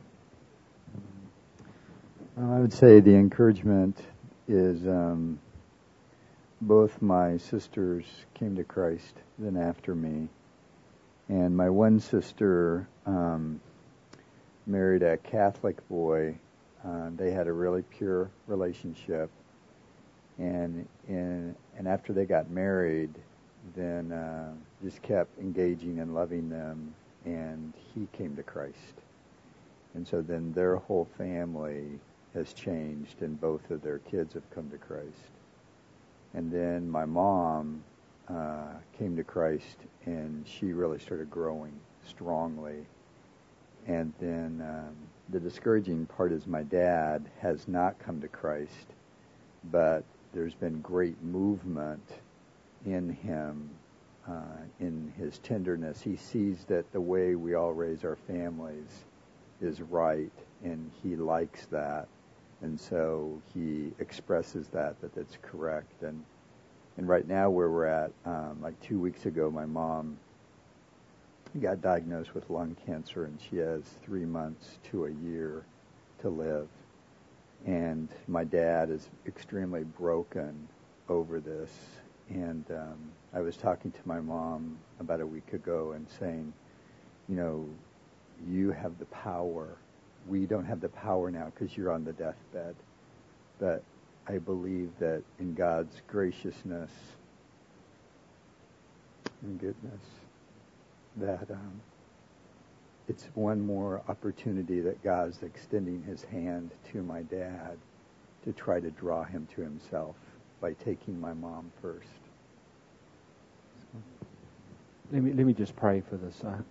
[SPEAKER 5] Well, I would say the encouragement is um, both my sisters came to Christ then after me, and my one sister um, married a Catholic boy. Uh, they had a really pure relationship, and and and after they got married, then uh, just kept engaging and loving them, and he came to Christ. And so then their whole family has changed, and both of their kids have come to Christ. And then my mom uh, came to Christ, and she really started growing strongly. And then um, the discouraging part is my dad has not come to Christ, but there's been great movement in him, uh, in his tenderness. He sees that the way we all raise our families is right, and he likes that. And so he expresses that, that that's correct. And and right now where we're at, um, like two weeks ago, my mom got diagnosed with lung cancer, and she has three months to a year to live. And my dad is extremely broken over this. And um, I was talking to my mom about a week ago and saying, you know, you have the power. We don't have the power now because you're on the deathbed. But I believe that in God's graciousness and goodness, that um, it's one more opportunity that God's extending his hand to my dad to try to draw him to himself by taking my mom first.
[SPEAKER 1] Let me let me just pray for this. Uh,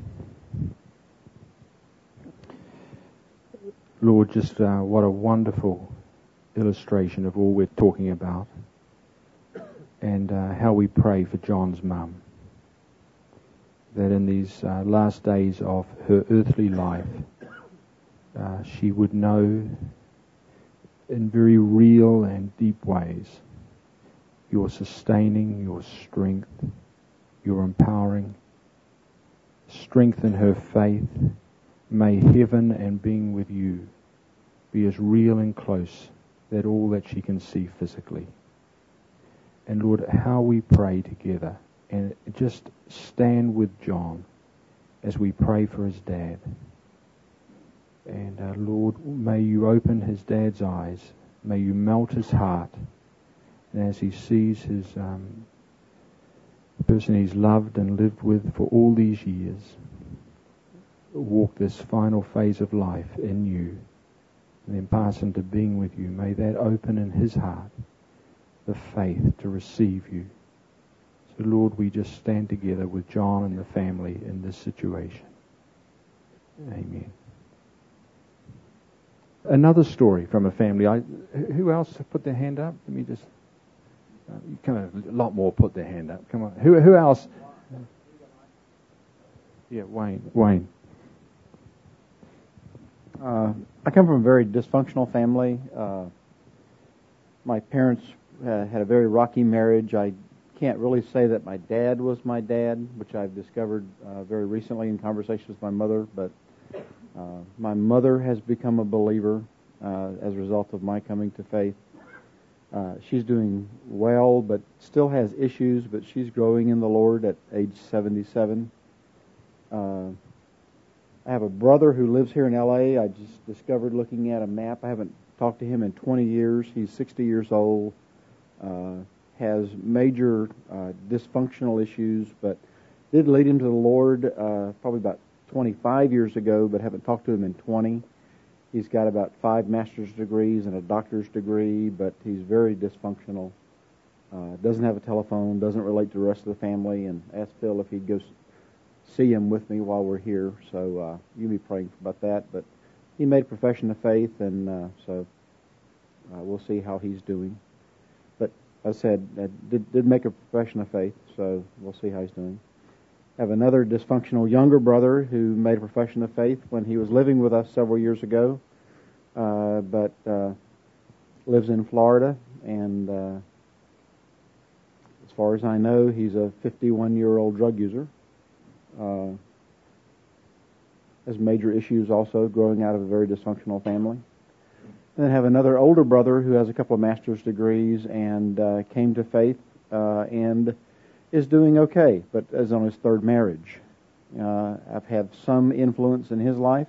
[SPEAKER 1] Lord, just uh, what a wonderful illustration of all we're talking about, and uh, how we pray for John's mum, that in these uh, last days of her earthly life, uh, she would know in very real and deep ways your sustaining, your strength, your empowering. Strengthen her faith. May heaven and being with you be as real and close that all that she can see physically. And Lord, how we pray together, and just stand with John as we pray for his dad. And uh, Lord, may you open his dad's eyes. May you melt his heart. And as he sees his um, person he's loved and lived with for all these years walk this final phase of life in you, and then pass into being with you, may that open in his heart the faith to receive you. So Lord, we just stand together with John and the family in this situation. Amen. Another story from a family. I, who else put their hand up? Let me just... Uh, come on, a lot more put their hand up. Come on. Who who else? Yeah, Wayne. Wayne.
[SPEAKER 6] Uh, I come from a very dysfunctional family. Uh, my parents uh, had a very rocky marriage. I can't really say that my dad was my dad, which I've discovered uh, very recently in conversations with my mother, but uh, my mother has become a believer uh, as a result of my coming to faith. Uh, she's doing well, but still has issues, but she's growing in the Lord at age seventy-seven. Uh, I have a brother who lives here in L A. I just discovered looking at a map. I haven't talked to him in twenty years. He's sixty years old, uh, has major uh, dysfunctional issues, but did lead him to the Lord uh, probably about twenty-five years ago, but haven't talked to him in twenty. He's got about five master's degrees and a doctor's degree, but he's very dysfunctional. Uh, doesn't have a telephone, doesn't relate to the rest of the family, and asked Phil if he'd go see him with me while we're here. So uh, you'll be praying about that. But he made a profession of faith, and uh, so uh, we'll see how he's doing. But as I said, uh, did, did make a profession of faith, so we'll see how he's doing. I have another dysfunctional younger brother who made a profession of faith when he was living with us several years ago, uh, but uh, lives in Florida, and uh, as far as I know, he's a fifty-one-year-old drug user. Uh, has major issues also, growing out of a very dysfunctional family. And then I have another older brother who has a couple of master's degrees and uh, came to faith uh, and is doing okay, but is on his third marriage. Uh, I've had some influence in his life,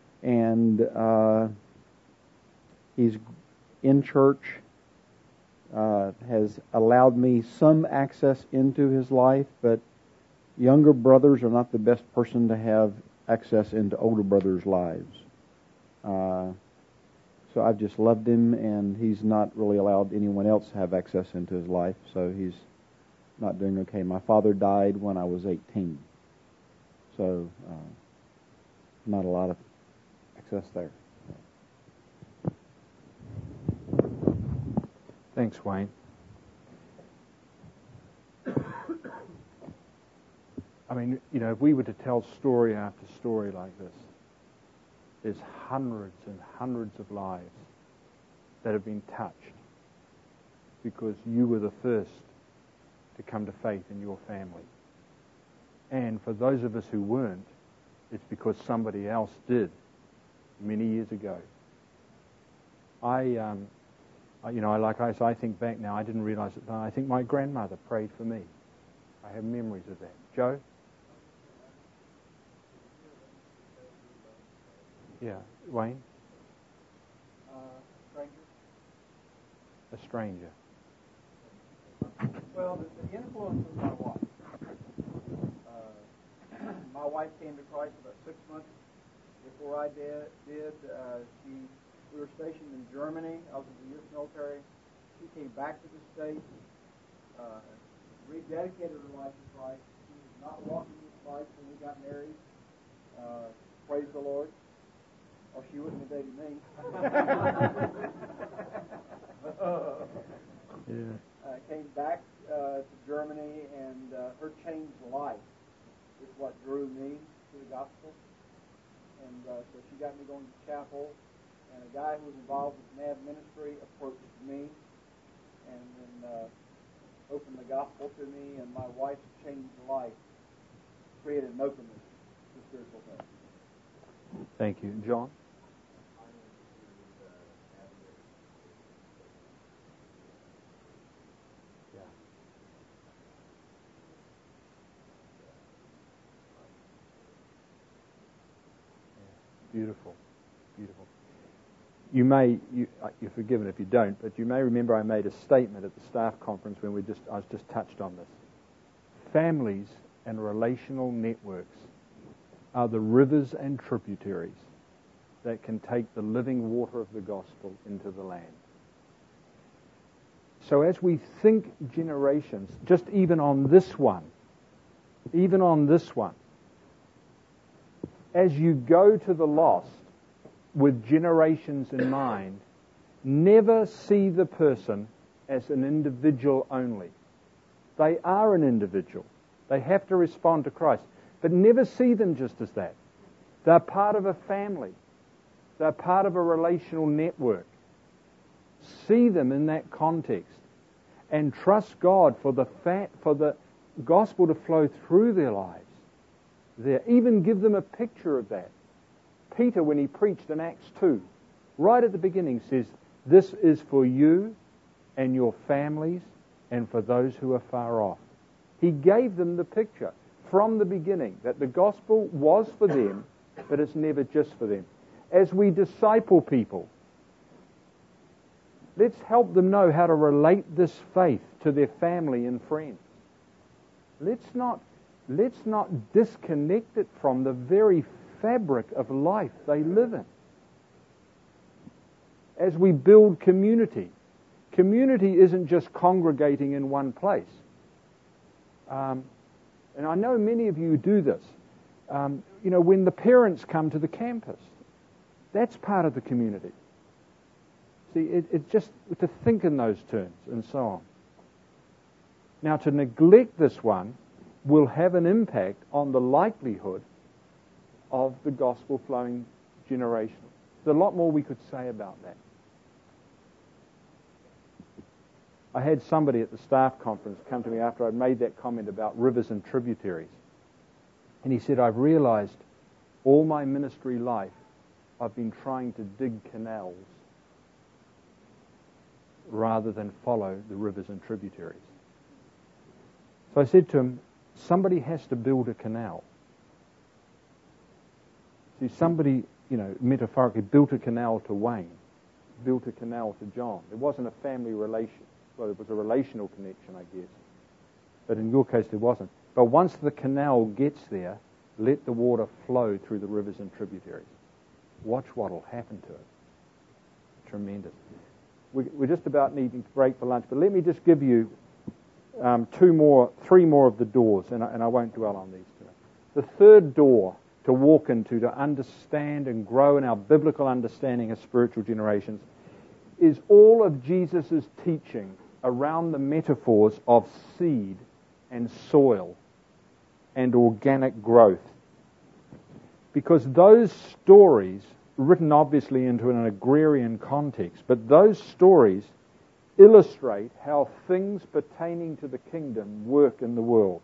[SPEAKER 6] and uh, he's in church, uh, has allowed me some access into his life, but younger brothers are not the best person to have access into older brothers' lives. Uh, so I've just loved him, and he's not really allowed anyone else to have access into his life, so he's not doing okay. My father died when I was eighteen, so uh, not a lot of access there.
[SPEAKER 1] Thanks, Wayne. I mean, you know, if we were to tell story after story like this, there's hundreds and hundreds of lives that have been touched because you were the first to come to faith in your family. And for those of us who weren't, it's because somebody else did many years ago. I, um, I you know, like I, so I think back now, I didn't realize it, but I think my grandmother prayed for me. I have memories of that. Joe? Yeah. Wayne?
[SPEAKER 2] Uh, stranger?
[SPEAKER 1] A stranger.
[SPEAKER 2] Well, the, the influence of my wife. Uh, my wife came to Christ about six months before I did. did. Uh, she, we were stationed in Germany. I was in the U S military. She came back to the States, uh, rededicated her life to Christ. She was not walking with Christ when we got married. Uh, praise the Lord. Or she wouldn't have dated me.
[SPEAKER 1] Yeah.
[SPEAKER 2] Uh, came back uh, to Germany, and uh, her changed life is what drew me to the gospel. And uh, so she got me going to chapel, and a guy who was involved with N A V ministry approached me and then uh, opened the gospel to me, and my wife's changed life created an openness to spiritual things.
[SPEAKER 1] Thank you. John? Beautiful, beautiful. You may, you, you're forgiven if you don't, but you may remember I made a statement at the staff conference when we just, I was just touched on this. Families and relational networks are the rivers and tributaries that can take the living water of the gospel into the land. So as we think generations, just even on this one, even on this one, as you go to the lost with generations in mind, never see the person as an individual only. They are an individual. They have to respond to Christ. But never see them just as that. They're part of a family. They're part of a relational network. See them in that context and trust God for the fa- for the gospel to flow through their lives. There. Even give them a picture of that. Peter, when he preached in Acts two, right at the beginning says, this is for you and your families and for those who are far off. He gave them the picture from the beginning that the gospel was for them, but it's never just for them. As we disciple people, let's help them know how to relate this faith to their family and friends. Let's not Let's not disconnect it from the very fabric of life they live in. As we build community, community isn't just congregating in one place. Um, and I know many of you do this. Um, you know, when the parents come to the campus, that's part of the community. See, it, it's just to think in those terms and so on. Now, to neglect this one will have an impact on the likelihood of the gospel flowing generationally. There's a lot more we could say about that. I had somebody at the staff conference come to me after I'd made that comment about rivers and tributaries. And he said, I've realized all my ministry life I've been trying to dig canals rather than follow the rivers and tributaries. So I said to him, somebody has to build a canal. See, somebody, you know, metaphorically built a canal to Wayne, built a canal to John. It wasn't a family relation. Well, there was a relational connection, I guess. But in your case, there wasn't. But once the canal gets there, let the water flow through the rivers and tributaries. Watch what will happen to it. Tremendous. We, we're just about needing to break for lunch, but let me just give you um, two more, three more of the doors, and I, and I won't dwell on these today. The third door to walk into, to understand and grow in our biblical understanding of spiritual generations, is all of Jesus' teaching around the metaphors of seed and soil and organic growth. Because those stories, written obviously into an agrarian context, but those stories illustrate how things pertaining to the kingdom work in the world.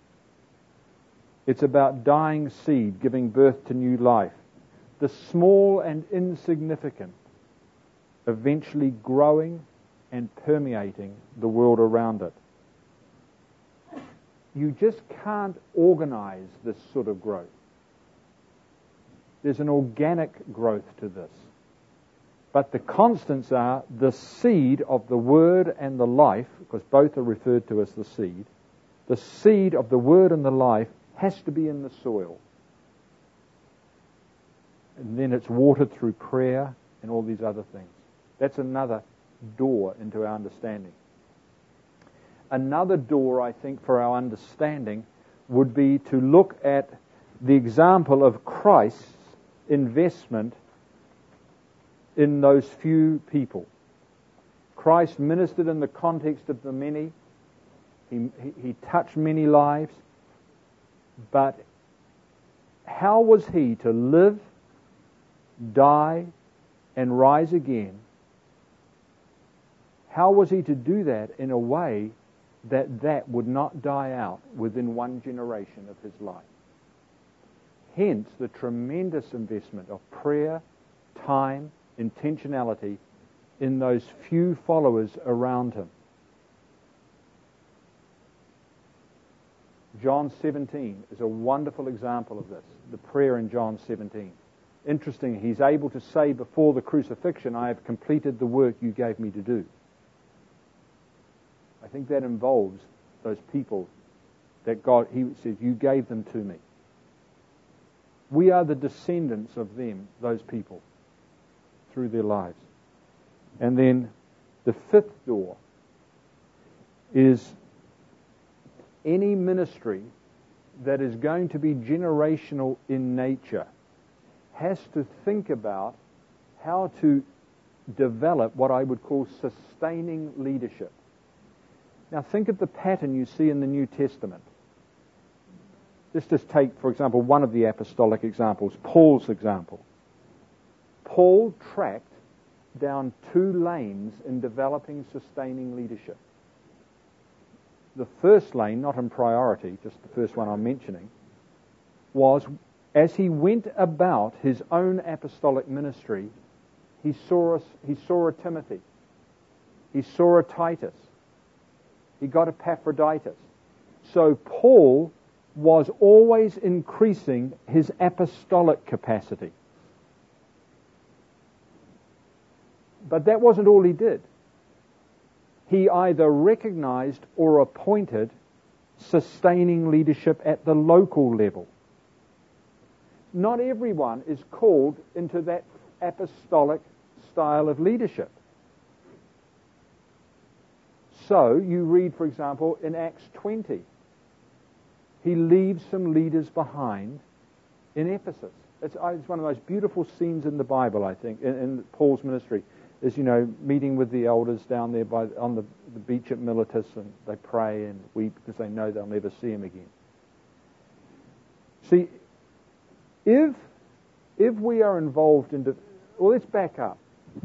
[SPEAKER 1] It's about dying seed giving birth to new life. The small and insignificant eventually growing and permeating the world around it. You just can't organize this sort of growth. There's an organic growth to this. But the constants are the seed of the Word and the life, because both are referred to as the seed. The seed of the Word and the life has to be in the soil. And then it's watered through prayer and all these other things. That's another door into our understanding. Another door, I think, for our understanding would be to look at the example of Christ's investment in those few people. Christ ministered in the context of the many. He, he, he touched many lives. But how was he to live, die, and rise again? How was he to do that in a way that that would not die out within one generation of his life? Hence the tremendous investment of prayer, time, intentionality in those few followers around him. John seventeen is a wonderful example of this, the prayer in John seventeen. Interesting, he's able to say before the crucifixion, I have completed the work you gave me to do. I think that involves those people that God, he says, you gave them to me. We are the descendants of them, those people, through their lives. And then the fifth door is any ministry that is going to be generational in nature has to think about how to develop what I would call sustaining leadership. Now think of the pattern you see in the New Testament. Let's just take, for example, one of the apostolic examples, Paul's example. Paul tracked down two lanes in developing sustaining leadership. The first lane, not in priority, just the first one I'm mentioning, was as he went about his own apostolic ministry, he saw a, he saw a Timothy. He saw a Titus. He got Epaphroditus. So Paul was always increasing his apostolic capacity. But that wasn't all he did. He either recognized or appointed sustaining leadership at the local level. Not everyone is called into that apostolic style of leadership. So you read, for example, in Acts twenty, he leaves some leaders behind in Ephesus. It's, it's one of the most beautiful scenes in the Bible, I think, in, in Paul's ministry, is, you know, meeting with the elders down there by, on the, the beach at Miletus, and they pray and weep because they know they'll never see him again. See, if if we are involved in... De- well, let's back up.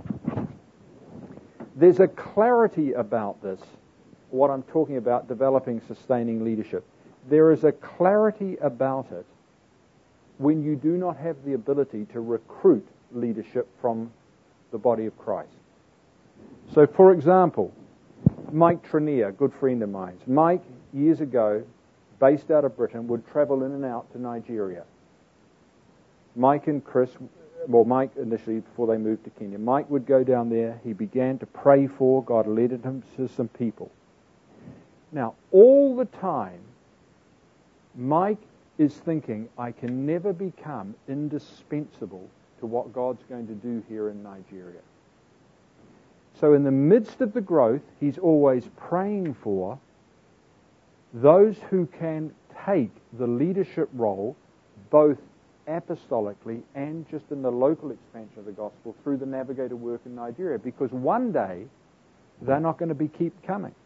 [SPEAKER 1] There's a clarity about this, what I'm talking about, developing sustaining leadership. There is a clarity about it when you do not have the ability to recruit leadership from the body of Christ. So, for example, Mike Trenier, a good friend of mine. Mike, years ago, based out of Britain, would travel in and out to Nigeria. Mike and Chris well, Mike initially, before they moved to Kenya, Mike would go down there. He began to pray for, God led him to some people. Now, all the time, Mike is thinking, I can never become indispensable to what God's going to do here in Nigeria. So in the midst of the growth, he's always praying for those who can take the leadership role, both apostolically and just in the local expansion of the gospel through the navigator work in Nigeria, because one day they're not going to be keep coming.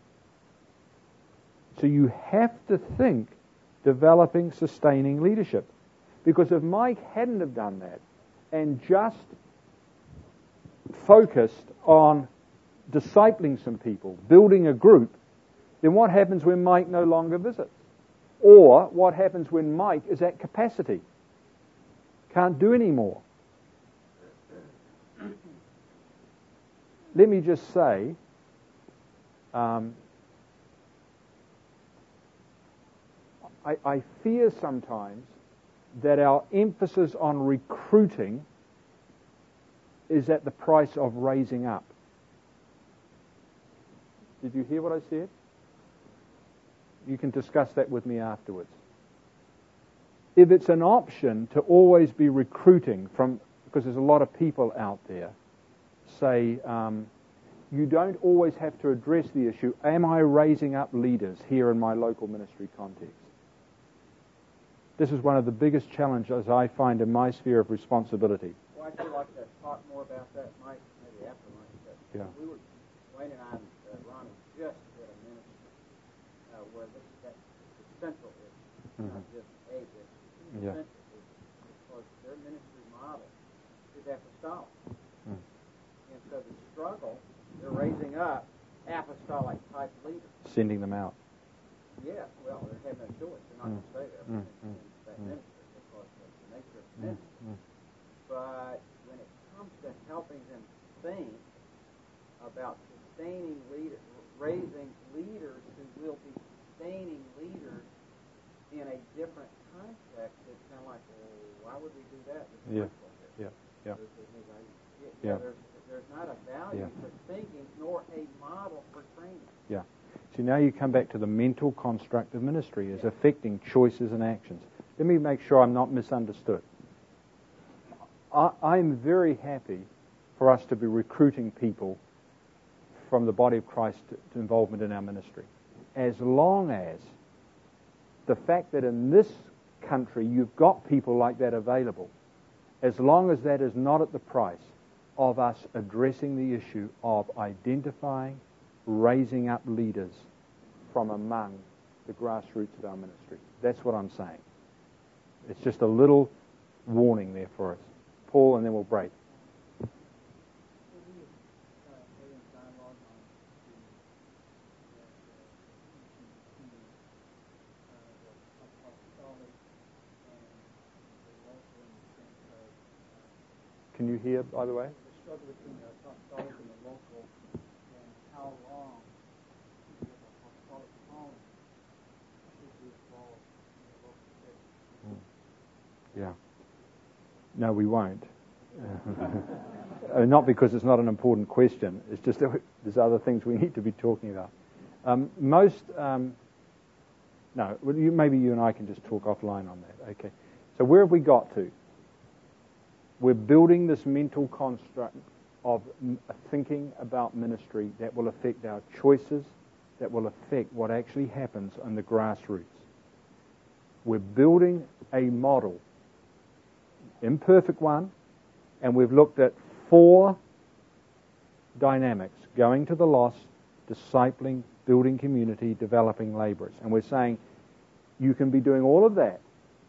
[SPEAKER 1] So you have to think developing, sustaining leadership. Because if Mike hadn't have done that and just focused on discipling some people, building a group, then what happens when Mike no longer visits? Or what happens when Mike is at capacity? Can't do any more. Let me just say, um, I, I fear sometimes that our emphasis on recruiting is at the price of raising up. Did you hear what I said? You can discuss that with me afterwards. If it's an option to always be recruiting from, because there's a lot of people out there, say, um, you don't always have to address the issue, am I raising up leaders here in my local ministry context? This is one of the biggest challenges I find in my sphere of responsibility.
[SPEAKER 2] Well, I'd like to talk more about that, Mike, maybe after lunch. But
[SPEAKER 1] Yeah.
[SPEAKER 2] We were, Wayne and I, uh, Ronnie, just did a ministry uh, where the, that the central issue, not just a issue, the
[SPEAKER 1] Yeah.
[SPEAKER 2] central issue, because their ministry model is apostolic.
[SPEAKER 1] Mm.
[SPEAKER 2] And so the struggle, they're raising up apostolic type leaders.
[SPEAKER 1] Sending them out.
[SPEAKER 2] Yeah, well, they have no choice. They're not
[SPEAKER 1] Mm.
[SPEAKER 2] going to stay there
[SPEAKER 1] Mm.
[SPEAKER 2] in, in that
[SPEAKER 1] Mm.
[SPEAKER 2] ministry because of the nature of the
[SPEAKER 1] Mm.
[SPEAKER 2] ministry.
[SPEAKER 1] Mm.
[SPEAKER 2] But when it comes to helping them think about sustaining leaders, raising leaders who will be sustaining leaders in a different context, it's kind of like, well, why would we do that?
[SPEAKER 1] Yeah. Yeah. Yeah.
[SPEAKER 2] Yeah, yeah,
[SPEAKER 1] Yeah.
[SPEAKER 2] There's, there's not a value
[SPEAKER 1] Yeah.
[SPEAKER 2] for thinking nor a model for training.
[SPEAKER 1] Yeah. So now you come back to the mental construct of ministry as affecting choices and actions. Let me make sure I'm not misunderstood. I, I'm very happy for us to be recruiting people from the body of Christ to, to involvement in our ministry, as long as the fact that in this country you've got people like that available, as long as that is not at the price of us addressing the issue of identifying, raising up leaders from among the grassroots of our ministry. That's what I'm saying. It's just a little warning there for us. Paul, and then we'll break. Can you hear, by the way?
[SPEAKER 2] The struggle between the apostolic and the local, and how long the apostolic calling should be involved in the local church.
[SPEAKER 1] Yeah. No, we won't. Uh, not because it's not an important question. It's just that there's other things we need to be talking about. Um, most, um, no, well, you, maybe you and I can just talk offline on that. Okay. So where have we got to? We're building this mental construct of m- thinking about ministry that will affect our choices, that will affect what actually happens on the grassroots. We're building a model, imperfect one, and we've looked at four dynamics: going to the lost, discipling, building community, developing laborers. And we're saying you can be doing all of that,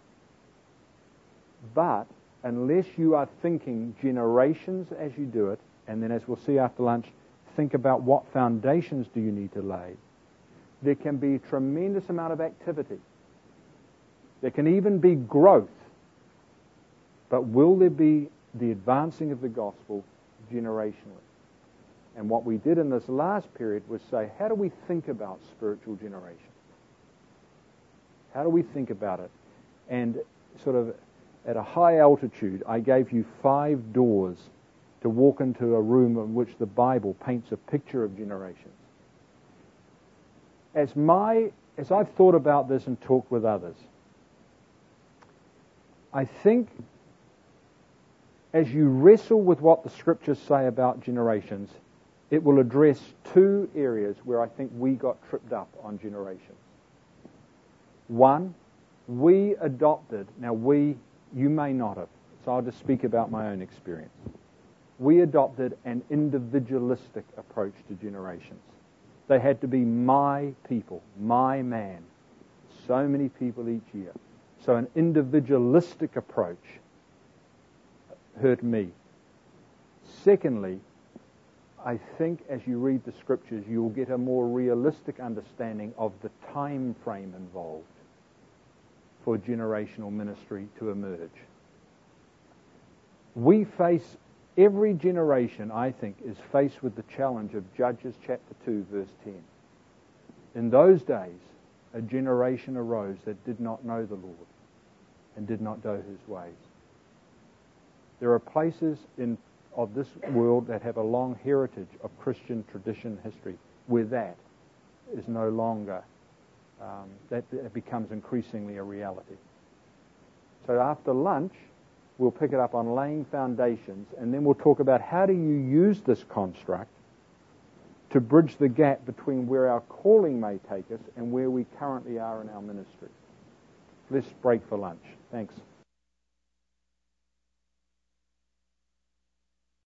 [SPEAKER 1] but unless you are thinking generations as you do it, and then as we'll see after lunch, think about what foundations do you need to lay, there can be a tremendous amount of activity. There can even be growth. But will there be the advancing of the gospel generationally? And what we did in this last period was say, how do we think about spiritual generation? How do we think about it? And sort of at a high altitude, I gave you five doors to walk into a room in which the Bible paints a picture of generations. As my, as I've thought about this and talked with others, I think as you wrestle with what the Scriptures say about generations, it will address two areas where I think we got tripped up on generations. One, we adopted, now we, you may not have, so I'll just speak about my own experience. We adopted an individualistic approach to generations. They had to be my people, my man. So many people each year. So an individualistic approach hurt me. Secondly, I think as you read the Scriptures, you'll get a more realistic understanding of the time frame involved for generational ministry to emerge. We face, every generation, I think, is faced with the challenge of Judges chapter two, verse ten. In those days, a generation arose that did not know the Lord and did not know His ways. There are places in of this world that have a long heritage of Christian tradition history where that is no longer, um, that it becomes increasingly a reality. So after lunch, we'll pick it up on laying foundations, and then we'll talk about how do you use this construct to bridge the gap between where our calling may take us and where we currently are in our ministry. Let's break for lunch. Thanks.